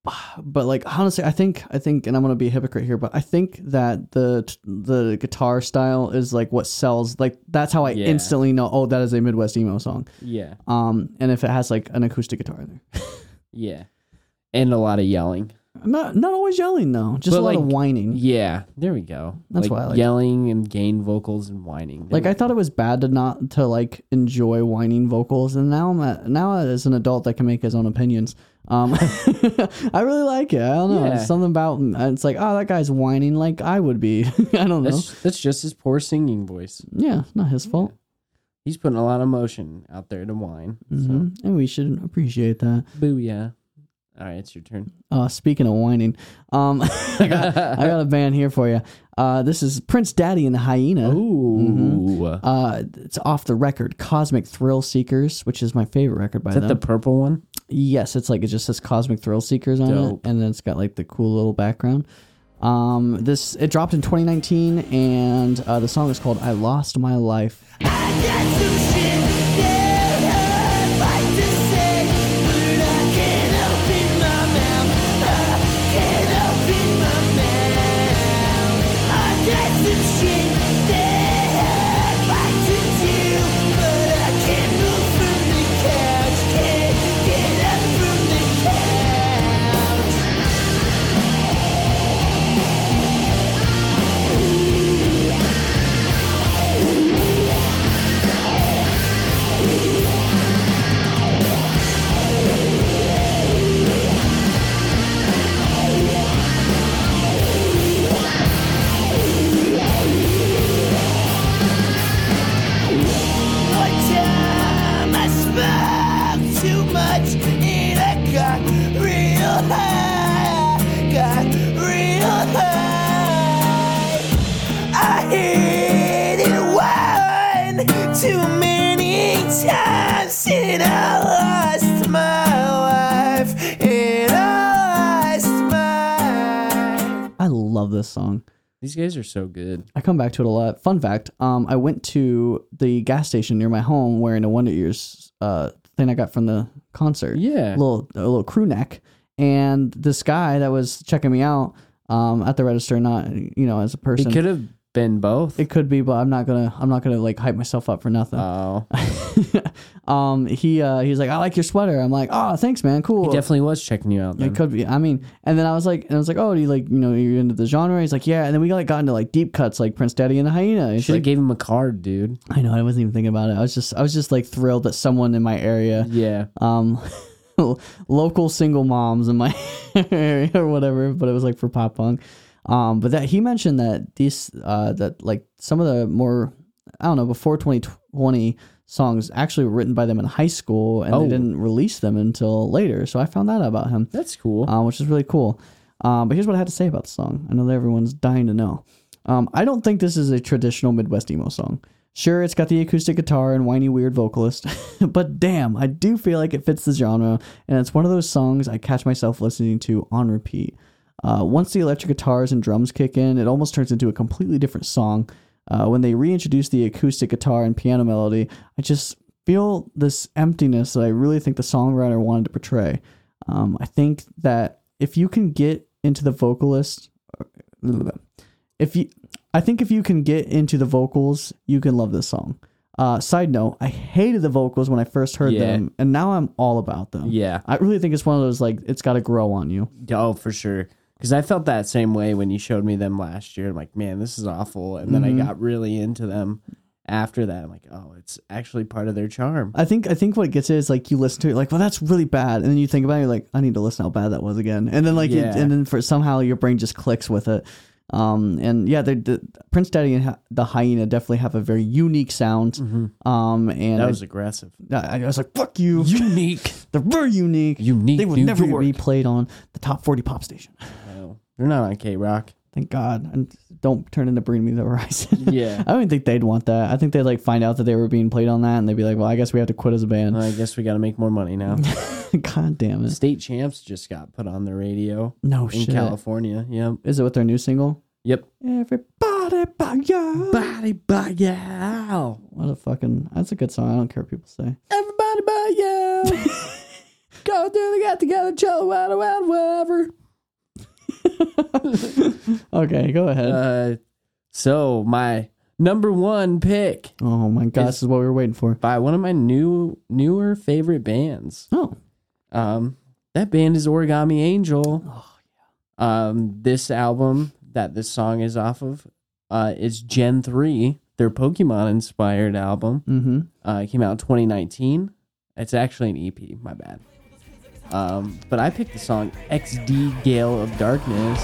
but like honestly, I think I think, and I'm gonna be a hypocrite here, but I think that the the guitar style is like what sells. Like that's how I Yeah. instantly know. Oh, that is a Midwest emo song. Yeah. Um, and if it has like an acoustic guitar in there, Yeah. And a lot of yelling. not not always yelling though, just But, a lot like, of whining. Yeah. There we go. That's like why I like it. yelling and gain vocals and whining. There Like we I thought go. it was bad to not to like enjoy whining vocals, and now I'm at, now as an adult that can make his own opinions. Um, I really like it. I don't know. Yeah. It's something about it's like, oh, that guy's whining like I would be. I don't know. That's that's just his poor singing voice. Yeah, not his fault. He's putting a lot of emotion out there to whine. hmm And we should appreciate that. So booyah. All right, it's your turn. Uh, speaking of whining, um, I got I got a band here for you. Uh, this is Prince Daddy and the Hyena. Ooh. Uh, it's off the record Cosmic Thrill Seekers, which is my favorite record by Is that them. the purple one? Yes, it's like it just says Cosmic Thrill Seekers on Dope. it, and then it's got like the cool little background. Um, this it dropped in twenty nineteen, and uh, the song is called "I Lost My Life." Too many times, and I lost my life, and I lost my. I love this song. These guys are so good. I come back to it a lot. Fun fact: um, I went to the gas station near my home wearing a Wonder Years uh thing I got from the concert. Yeah. a little a little crew neck, and this guy that was checking me out um at the register, not you know as a person. It could have been both. It could be, but I'm not gonna. I'm not gonna like hype myself up for nothing. Oh, um, he uh, he's like, I like your sweater. I'm like, oh, thanks, man, cool. he definitely was checking you out. Then. It could be. I mean, and then I was like, and I was like, oh, do you like, you know, you're into the genre? He's like, yeah. And then we like got into like deep cuts, like Prince Daddy and the Hyena. He's Should have like, gave him a card, dude. I know. I wasn't even thinking about it. I was just, I was just like thrilled that someone in my area, Yeah. um, local single moms in my area or whatever, but it was like for pop punk. Um, but that he mentioned that these, uh, that like some of the more, I don't know, before twenty twenty songs actually were written by them in high school, and Oh. they didn't release them until later. So I found that out about him, That's cool. um, which is really cool. Um, but here's what I had to say about the song. I know that everyone's dying to know. Um, I don't think this is a traditional Midwest emo song. Sure, it's got the acoustic guitar and whiny weird vocalist, but damn, I do feel like it fits the genre, and it's one of those songs I catch myself listening to on repeat. Uh, once the electric guitars and drums kick in, it almost turns into a completely different song. Uh, when they reintroduce the acoustic guitar and piano melody, I just feel this emptiness that I really think the songwriter wanted to portray. Um, I think that if you can get into the vocalist, if you, I think if you can get into the vocals, you can love this song. Uh, side note, I hated the vocals when I first heard Yeah. them, and now I'm all about them. Yeah. I really think it's one of those, like, it's got to grow on you. Oh, for sure. Because I felt that same way when you showed me them last year. I'm like, man, this is awful. And then Mhm. I got really into them after that. I'm like, oh, it's actually part of their charm. I think I think what gets it is like you listen to it like, well, that's really bad, and then you think about it, you're like, I need to listen how bad that was again, and then like you- Yeah. and then for somehow your brain just clicks with it. Um and yeah, the, the Prince Daddy and Ha- the Hyena definitely have a very unique sound. Mm-hmm. Um and That was aggressive. I, I was like, fuck you, Unique. they're very unique. Unique. They would New never York. be played on the top forty pop station. No, they're not on K-Rock. Thank God, and don't turn into Bring Me the Horizon. Yeah. I don't think they'd want that. I think they'd like find out that they were being played on that, and they'd be like, well, I guess we have to quit as a band. Well, I guess we got to make more money now. God damn it. State Champs just got put on the radio No in shit. California. Yep. Is it with their new single? Yep. Everybody but you. Body by you. What a fucking. That's a good song. I don't care what people say. Everybody by you. Go out there, they got together, chill, whatever, whatever. Okay, go ahead. Uh, so my number one pick Oh my god, Is- this is what we were waiting for. by one of my new newer favorite bands. Oh, Um, that band is Origami Angel. Oh, Um, this album that this song is off of, uh, is Gen three, their Pokemon inspired album. mm-hmm. Uh, it came out in twenty nineteen. It's actually an E P. My bad. Um, but I picked the song X D Gale of Darkness.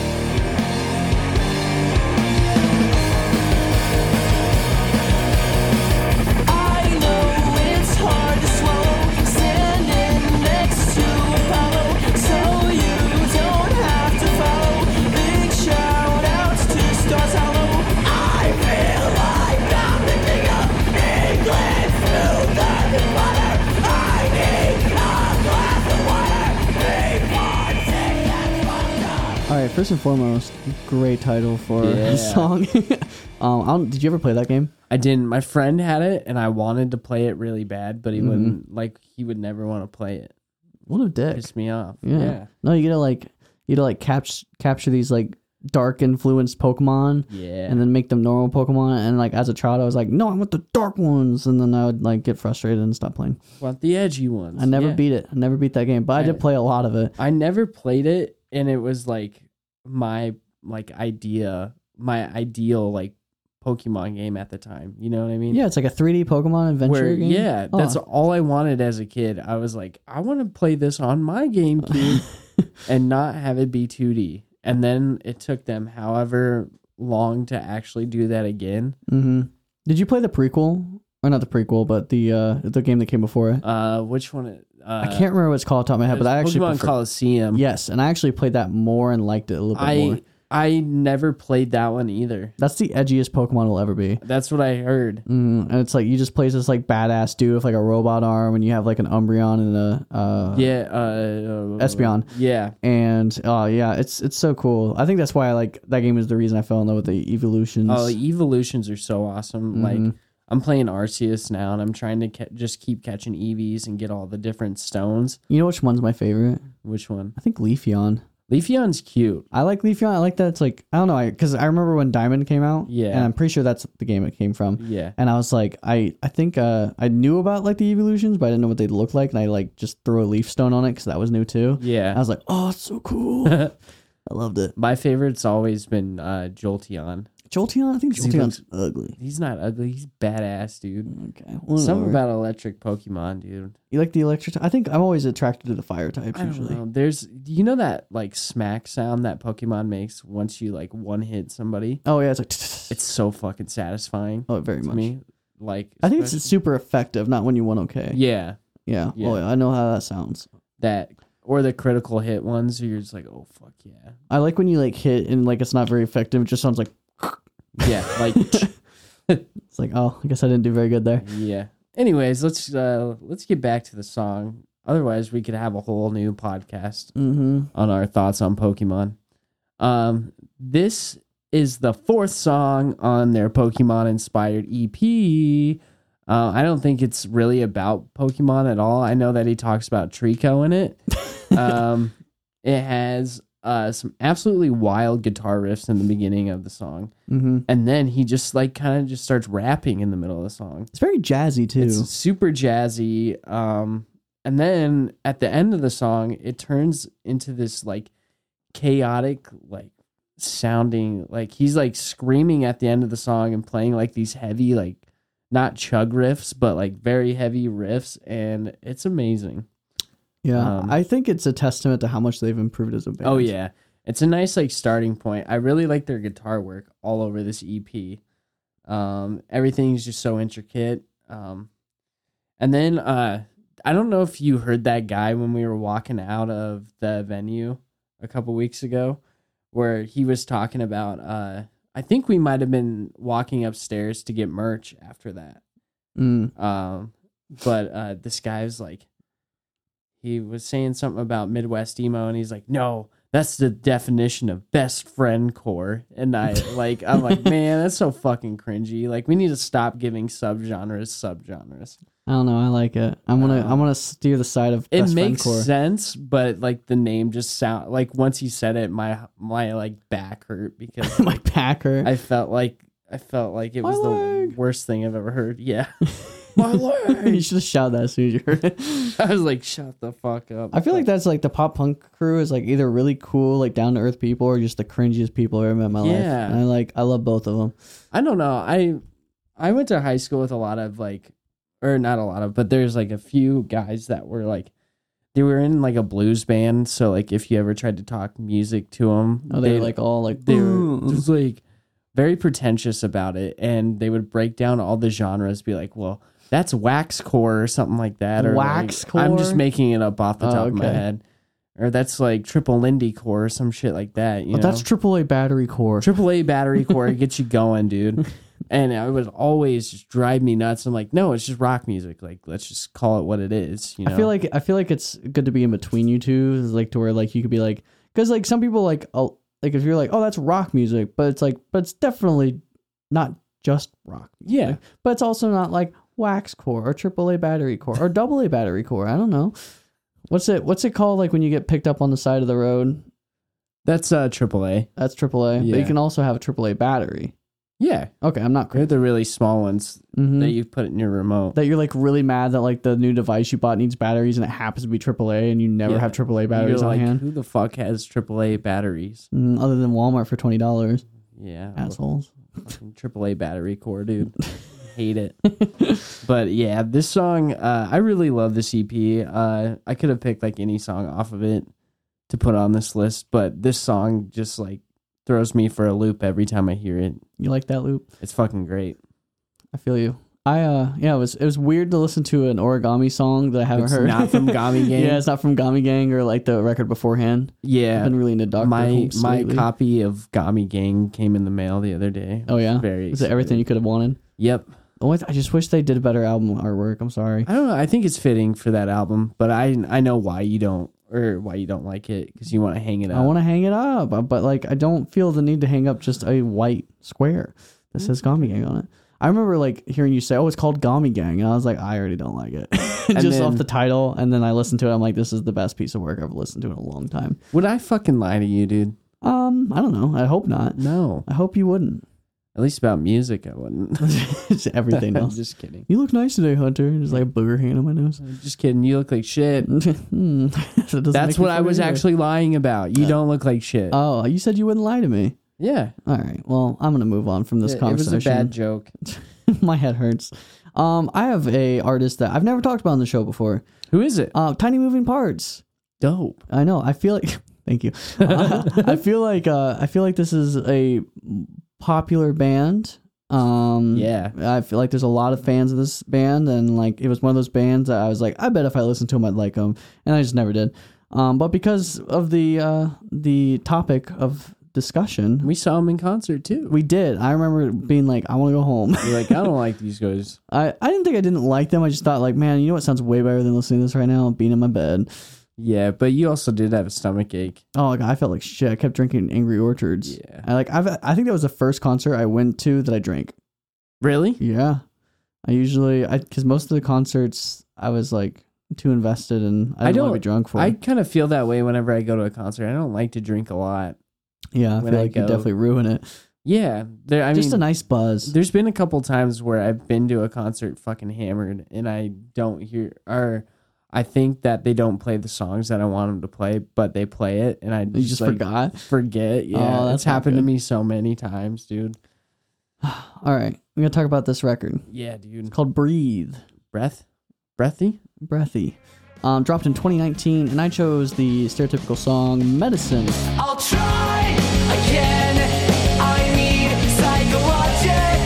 I know it's hard to swallow, standing next to Apollo, so you don't have to follow. Big shout outs to Stars Hollow. I feel like I'm the king of England, smoother than butter. I need a glass of water before six and fucked up. All right, first and foremost, great title for Yeah. the song. um, I don't, did you ever play that game? I didn't. My friend had it, and I wanted to play it really bad, but he Mhm. wouldn't. Like, he would never want to play it. What a dick. Pissed me off. Yeah. Yeah. No, you gotta like you gotta like capture capture these like dark influenced Pokemon Yeah. and then make them normal Pokemon. And like as a child, I was like, no, I want the dark ones. And then I would like get frustrated and stop playing. want the edgy ones. I never Yeah. beat it. I never beat that game, but I I- did play a lot of it. I never played it, and it was like my like idea, my ideal like Pokemon game at the time. You know what I mean? Yeah, it's like a three D Pokemon adventure Where game. yeah, that's Oh. all I wanted as a kid. I was like, I want to play this on my GameCube and not have it be two D. And then it took them however long to actually do that again. Mm-hmm. Did you play the prequel? Or not the prequel, but the uh, the game that came before it? Uh, which one? It, uh, I can't remember what it's called off the top of my head, but I actually Pokemon prefer- Coliseum. Yes, and I actually played that more and liked it a little bit more. I I never played that one either. That's the edgiest Pokemon will ever be. That's what I heard. Mm, and it's like you just play as this like badass dude with like a robot arm, and you have like an Umbreon and a uh, Yeah, uh, Espeon. Yeah, and oh yeah, it's it's so cool. I think that's why I like that game is the reason I fell in love with the evolutions. oh, evolutions are so awesome. Mhm. Like I'm playing Arceus now, and I'm trying to ca- just keep catching E Vs and get all the different stones. You know which one's my favorite? Which one? I think Leafeon. Leafeon's cute. I like Leafeon. I like that it's like I don't know, because I, I remember when Diamond came out. Yeah. and I'm pretty sure that's the game it came from. Yeah, And I was like, I I think uh, I knew about like the evolutions, but I didn't know what they'd look like, and I like just threw a leaf stone on it because that was new too. yeah. I was like, oh, it's so cool. I loved it. My favorite's always been uh, Jolteon. Jolteon, I think He Jolteon's ugly. He's not ugly. He's badass, dude. Okay, Something whatever. about electric Pokemon, dude. You like the electric? I think I'm always attracted to the fire types I don't usually. know. There's, you know that like smack sound that Pokemon makes once you like one hit somebody. Oh yeah, it's like It's so fucking satisfying oh very to much. me. Like I think it's especially- super effective, not when you won okay. yeah, Yeah. Yeah. Oh yeah, I know how that sounds. that or the critical hit ones. Where you're just like, oh fuck yeah, I like when you like hit and like it's not very effective. It just sounds like yeah, like it's like oh, I guess I didn't do very good there. yeah. Anyways, let's uh let's get back to the song. Otherwise, we could have a whole new podcast Mm-hmm. on our thoughts on Pokemon. Um, this is the fourth song on their Pokemon inspired E P. Uh, I don't think it's really about Pokemon at all. I know that he talks about Trico in it. Um, it has uh, some absolutely wild guitar riffs in the beginning of the song. Mm-hmm. And then he just like kind of just starts rapping in the middle of the song. It's very jazzy too. It's super jazzy. Um, and then at the end of the song, it turns into this like chaotic, like sounding, like he's like screaming at the end of the song and playing like these heavy, like not chug riffs, but like very heavy riffs. And it's amazing. yeah, um, I think it's a testament to how much they've improved as a band. Oh, yeah. It's a nice like starting point. I really like their guitar work all over this E P. Um, everything's just so intricate. Um, and then uh, I don't know if you heard that guy when we were walking out of the venue a couple weeks ago, where he was talking about. Uh, I think we might have been walking upstairs to get merch after that. Mm. Um, but uh, this guy was like, he was saying something about Midwest emo, and he's like, no. that's the definition of best friend core. And I like, I'm like, man, that's so fucking cringy. Like, we need to stop giving subgenres subgenres. I don't know. I like it. I'm gonna Uh, I'm gonna steer the side of It best friend makes core. sense, but like the name just sound like once you said it, my my like back hurt because My packer. I felt like I felt like it My was the leg. worst thing I've ever heard. Yeah, my you leg. should have shouted that as soon as you heard it. I was like, shut the fuck up. I feel like that's like the pop punk crew is like either really cool, like down to earth people, or just the cringiest people I've ever met in my life. Yeah. And I like I love both of them. I don't know. I I went to high school with a lot of like, or not a lot of, but there's like a few guys that were like, they were in like a blues band. So like, if you ever tried to talk music to them, Oh, they were like all like they were "Ooh." just like very pretentious about it, and they would break down all the genres, be like, well, that's waxcore or something like that, or like, Waxcore? I'm just making it up off the Oh, top of my okay. head, or that's like triple Lindy core or some shit like that. You Oh, know, that's triple A battery core. triple A battery core gets you going, dude. And it would always just drive me nuts. I'm like, no, it's just rock music. Like, let's just call it what it is. You know, I feel like I feel like it's good to be in between you two, like to where like you could be like, because like some people like oh like if you're like oh that's rock music, but it's like but it's definitely not just rock, yeah, but it's also not like wax core or triple A battery core or double A battery core. I don't know what's it what's it called like when you get picked up on the side of the road. that's uh triple A. That's triple A, but Yeah. you can also have a triple A battery. Yeah, Okay, I'm not they're the really small ones mm-hmm. that you put in your remote. that you're like really mad that like the new device you bought needs batteries and it happens to be triple A and you never Yeah. have triple A batteries You're on like, hand. who the fuck has triple A batteries? Mm, other than Walmart for twenty dollars. Yeah, Assholes. triple A battery core, dude. Hate it. But yeah, this song, uh, I really love this E P. Uh, I could have picked like any song off of it to put on this list, but this song just like throws me for a loop every time I hear it. You like that loop? It's fucking great. I feel you. I uh yeah, it was it was weird to listen to an Origami song that I haven't It's heard. not from Gami Gang. Yeah, it's not from Gami Gang or like the record beforehand. I've Yeah, been really into Doctor my Hoops my lately. copy of Gami Gang came in the mail the other day. Oh yeah, Very is it everything you could have wanted? Yep. Oh, I I just wish they did a better album artwork. I'm sorry. I don't know. I think it's fitting for that album, but I I know why you don't or why you don't like it because you want to hang it up. I want to hang it up, uh, but like I don't feel the need to hang up just a white square that says Gami Gang on it. I remember like hearing you say, "Oh, it's called Gami Gang," and I was like, "I already don't like it," just then- off the title. And then I listened to it. I'm like, "This is the best piece of work I've listened to in a long time." Would I fucking lie to you, dude? Um, I don't know. I hope not. No. I hope you wouldn't. At least about music, I wouldn't. It's everything I'm else. just kidding. You look nice today, Hunter. There's like a booger hanging on my nose. I'm just kidding. You look like shit. Hmm. That doesn't That's make me what I feel was good either. actually lying about. You Uh, don't look like shit. Oh, you said you wouldn't lie to me. yeah. All right. Well, I'm gonna move on from this It, it conversation. was a bad joke. My head hurts. Um, I have a artist that I've never talked about on the show before. Who is it? Uh, Tiny Moving Parts. Dope. I know. I feel like. Thank you. Uh, I feel like. Uh, I feel like this is a popular band. Um, Yeah. I feel like there's a lot of fans of this band, and like it was one of those bands that I was like, I bet if I listened to them, I'd like them, and I just never did. Um, but because of the uh, the topic of discussion, We saw him in concert too. we did. I remember being like, I want to go home. You're like, I don't like these guys. I, I didn't think I didn't like them. I just thought like, man, you know what sounds way better than listening to this right now? Being in my bed. Yeah, but you also did have a stomach ache. Oh, like, I felt like shit. I kept drinking Angry Orchards. Yeah. I like I've I think that was the first concert I went to that I drank. Really? Yeah. I usually I because most of the concerts I was like too invested and I I didn't want to don't- be drunk for. I kind of feel that way whenever I go to a concert. I don't like to drink a lot. yeah, I when feel I like you go. definitely ruin it. Yeah, there. I Just mean, a nice buzz. there's been a couple times where I've been to a concert fucking hammered, and I don't hear, or I think that they don't play the songs that I want them to play, but they play it, and I You just like, forgot. Forget. Yeah, Oh, that's it's not happened to good. me so many times, dude. All right, we're gonna talk about this record. Yeah, dude. It's called Breathe. Breath, breathy. Breathy. Um, dropped in twenty nineteen, and I chose the stereotypical song Medicine. I'll try again. I need psychologic,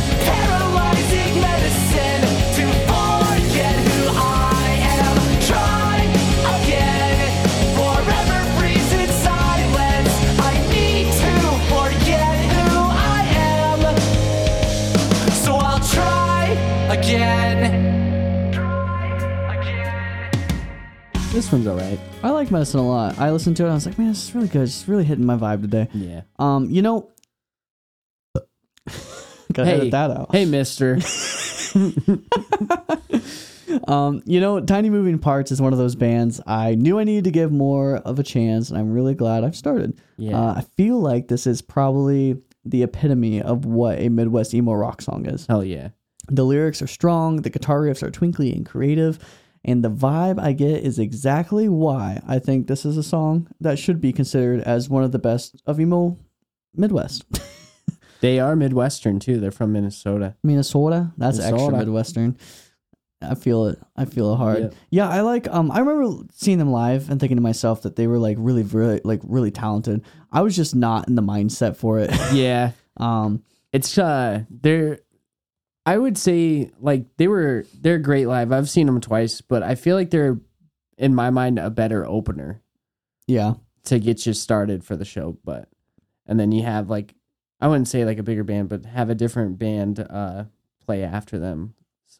paralyzing medicine to forget who I am. Try again. Forever freeze in silence. I need to forget who I am. So I'll try again. This one's alright. I like Medicine a lot. I listened to it and I was like, man, this is really good. It's really hitting my vibe today. Yeah. Um, you know, gotta Hey, edit that out. Hey, mister. Um, you know, Tiny Moving Parts is one of those bands I knew I needed to give more of a chance, and I'm really glad I've started. Yeah. Uh, I feel like this is probably the epitome of what a Midwest emo rock song is. Hell yeah. The lyrics are strong, the guitar riffs are twinkly and creative, and the vibe I get is exactly why I think this is a song that should be considered as one of the best of emo Midwest. They are Midwestern, too. They're from Minnesota. Minnesota, that's extra Minnesota. Midwestern. I feel it. I feel it hard. Yeah. Yeah, I like. Um, I remember seeing them live and thinking to myself that they were like really, really, like really talented. I was just not in the mindset for it. Yeah. um, It's, uh, they're, I would say, like, they were, they're great live. I've seen them twice, but I feel like they're, in my mind, a better opener yeah, to get you started for the show. But, and then you have, like, I wouldn't say like a bigger band, but have a different band, uh, play after them.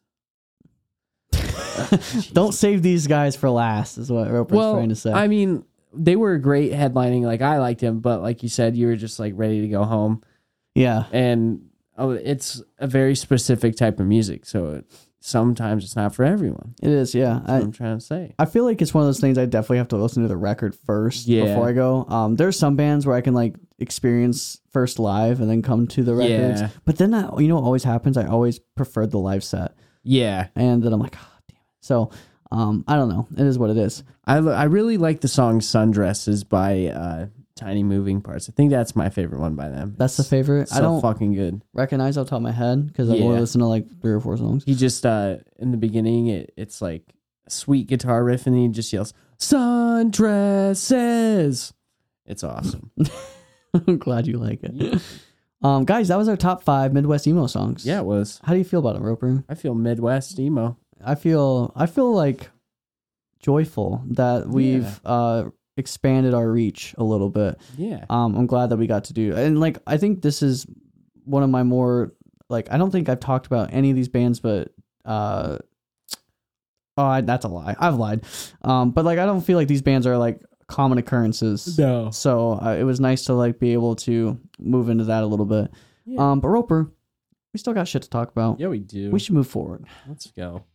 don't save these guys for last, is what Roper's Well, trying to say. I mean, they were great headlining. Like, I liked him, but like you said, you were just like ready to go home. yeah, And oh, it's a very specific type of music, so it, sometimes it's not for everyone. it is. Yeah, That's what I, I'm trying to say. I feel like it's one of those things I definitely have to listen to the record first Yeah. before I go. Um, there's some bands where I can like experience first live and then come to the records. Yeah. But then that, you know what always happens? I always preferred the live set, Yeah, and then I'm like, oh, damn it. So, um, I don't know. It is what it is. I I really like the song "Sundresses" by uh, Tiny Moving Parts. I think that's my favorite one by them. That's the favorite. So I don't fucking good. recognize off the top of my head because I've Yeah. only listened to like three or four songs. He just uh in the beginning it, it's like a sweet guitar riff and he just yells "Sundresses." It's awesome. I'm glad you like it. Yeah. Um, guys, that was our top five Midwest emo songs. Yeah, it was. How do you feel about it, Roper? I feel Midwest emo. I feel I feel like joyful that we've Yeah. uh expanded our reach a little bit. Yeah. Um, I'm glad that we got to do, and like I think this is one of my more like I don't think I've talked about any of these bands, but uh, oh, I, that's a lie. I've lied. Um, but like I don't feel like these bands are like common occurrences. No. So uh, it was nice to like be able to move into that a little bit. Yeah. Um, but Roper, we still got shit to talk about. Yeah, we do. We should move forward. Let's go.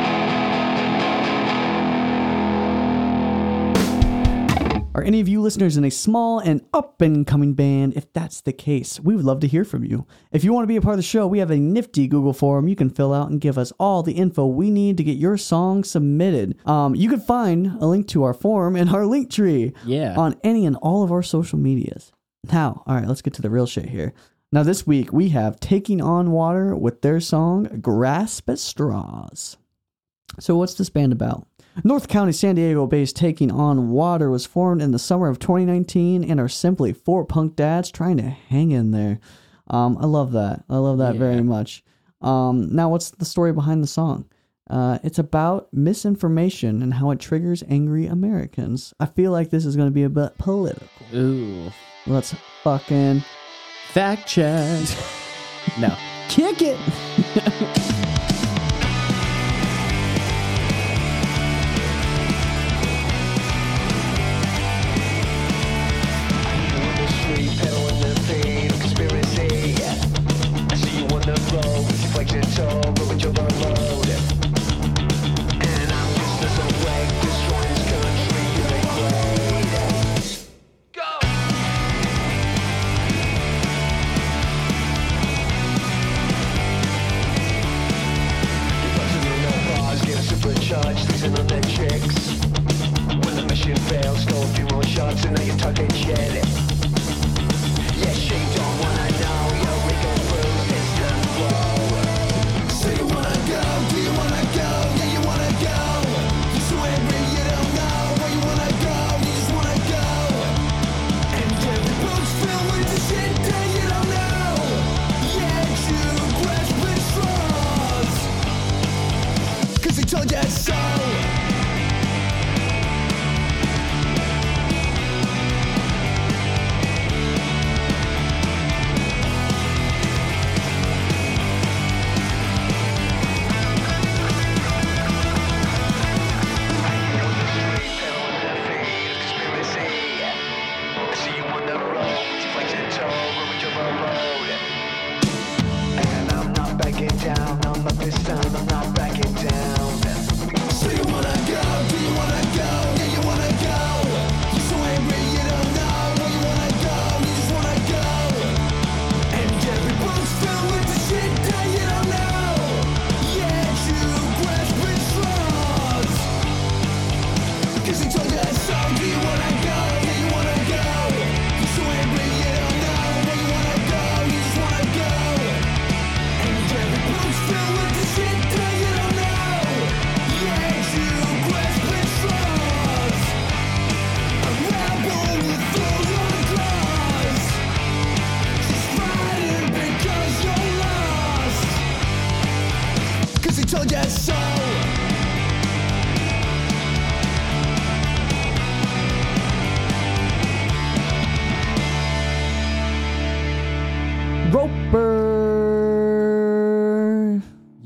Are any of you listeners in a small and up and coming band? If that's the case, we would love to hear from you. If you want to be a part of the show, we have a nifty Google form you can fill out and give us all the info we need to get your song submitted. Um, you can find a link to our form in our link tree Yeah. on any and all of our social medias. Now, all right, let's get to the real shit here. Now, this week we have Taking On Water with their song Grasp at Straws. So what's this band about? North County, San Diego-based Taking On Water was formed in the summer of twenty nineteen and are simply four punk dads trying to hang in there. Um, I love that. I love that Yeah. very much. Um, now, what's the story behind the song? Uh, it's about misinformation and how it triggers angry Americans. I feel like this is going to be a bit political. Ooh. Let's fucking Fact check. No. kick it.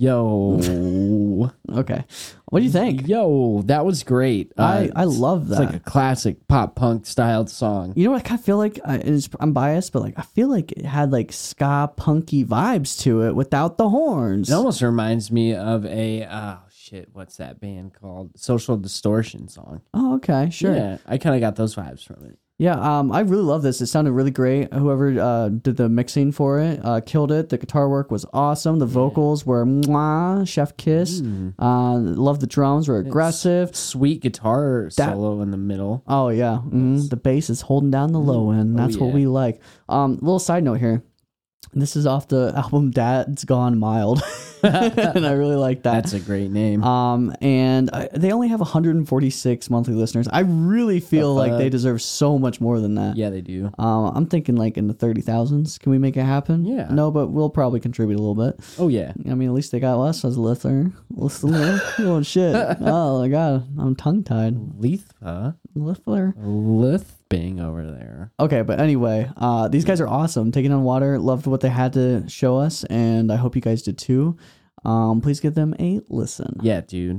Yo. Okay. What do you think? Yo, that was great. I, Uh, I love It's that. like a classic pop punk styled song. You know what I kind of feel like? I, it's, I'm biased, but like I feel like it had like ska punky vibes to it without the horns. It almost reminds me of a oh shit, what's that band called? Social Distortion song. Oh, okay, sure. Yeah, I kind of got those vibes from it. Yeah, um, I really love this. It sounded really great. Whoever uh, did the mixing for it uh, killed it. The guitar work was awesome. The vocals were mwah, chef kiss. Uh, love the drums were aggressive. Sweet guitar solo in the middle. Oh yeah, mm, the bass is holding down the low end. That's Oh, what yeah. we like. Um, little side note here. This is off the album Dad's Gone Mild, and I really like that. That's a great name. Um, and I, they only have one hundred forty-six monthly listeners. I really feel The like they fuck? deserve so much more than that. yeah, they do. Uh, I'm thinking like in the thirty thousands. Can we make it happen? Yeah. No, but we'll probably contribute a little bit. Oh yeah. I mean, at least they got us as a listener. Listener. Oh shit. Oh my god, I'm tongue tied. Letha. Listener. Lithbing over there. Okay, but anyway, uh, these guys are awesome. Taking on Water, loved what they had to show us, and I hope you guys did too. Um, please give them a listen. Yeah, dude.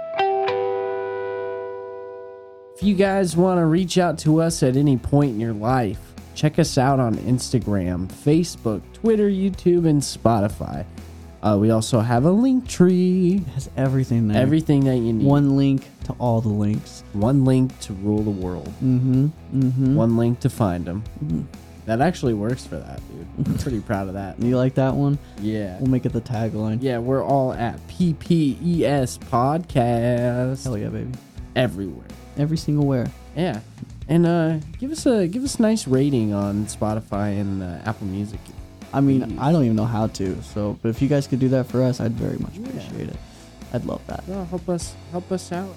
If you guys want to reach out to us at any point in your life, check us out on Instagram, Facebook, Twitter, YouTube, and Spotify. Uh, we also have a link tree. It has everything there. Everything that you need. One, One link to all the links. One link to rule the world. Mm-hmm. Mm-hmm. One link to find them. That actually works for that, dude. I'm pretty proud of that. You like that one? Yeah. We'll make it the tagline. Yeah, we're all at P P E S Podcast. Hell yeah, baby. Everywhere. Every single where. Yeah, and uh, give us a give us a nice rating on Spotify and uh, Apple Music. I mean, Please. I don't even know how to. So, but if you guys could do that for us, I'd very much Yeah. appreciate it. I'd love that. Well, help us help us out,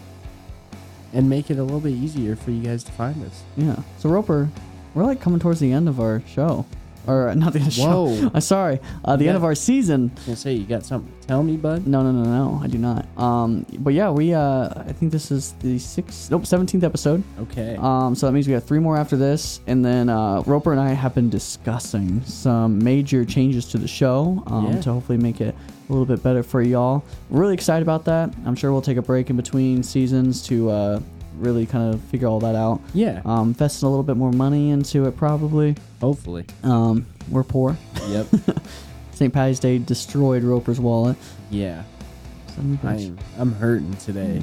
and make it a little bit easier for you guys to find us. Yeah. So Roper, we're like coming towards the end of our show, or not the end of the show. Whoa. I'm sorry. Uh, the Yeah. end of our season. I was gonna say, you got something to tell me, bud? No, no, no, no. I do not. Um, but yeah, we. Uh, I think this is the sixth, nope, seventeenth episode. Okay. Um, so that means we got three more after this, and then uh, Roper and I have been discussing some major changes to the show um, Yeah. to hopefully make it a little bit better for y'all. We're really excited about that. I'm sure we'll take a break in between seasons to uh, really kind of figure all that out. yeah. Um, invest a little bit more money into it, probably. Hopefully. Um, we're poor. Yep. Saint Patty's Day destroyed Roper's wallet. Yeah. Son of a bitch. I'm I'm hurting today.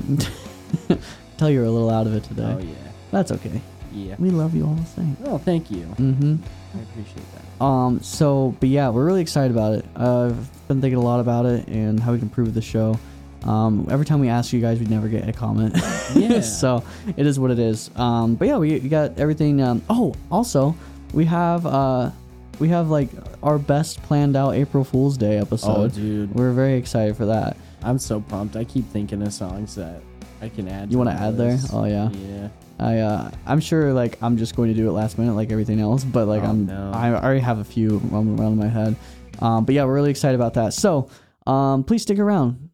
Tell you're a little out of it today. Oh yeah. That's okay. Yeah. We love you all the same. Oh, thank you. Mm-hmm. I appreciate that. Um. So, but yeah, we're really excited about it. Uh, I've been thinking a lot about it and how we can improve the show. Um. Every time we ask you guys, we never get a comment. Yeah. So it is what it is. Um. But yeah, we, we got everything. Um. Oh, also, we have uh, we have like our best planned out April Fool's Day Oh, episode. dude. We're very excited for that. I'm so pumped. I keep thinking of songs that I can add. You want wanna add there? Oh, yeah. Yeah. I uh, I'm sure like I'm just going to do it last minute like everything else, but like Oh, I'm no. I already have a few roaming around in my head. Um, but yeah, we're really excited about that. So um, please stick around.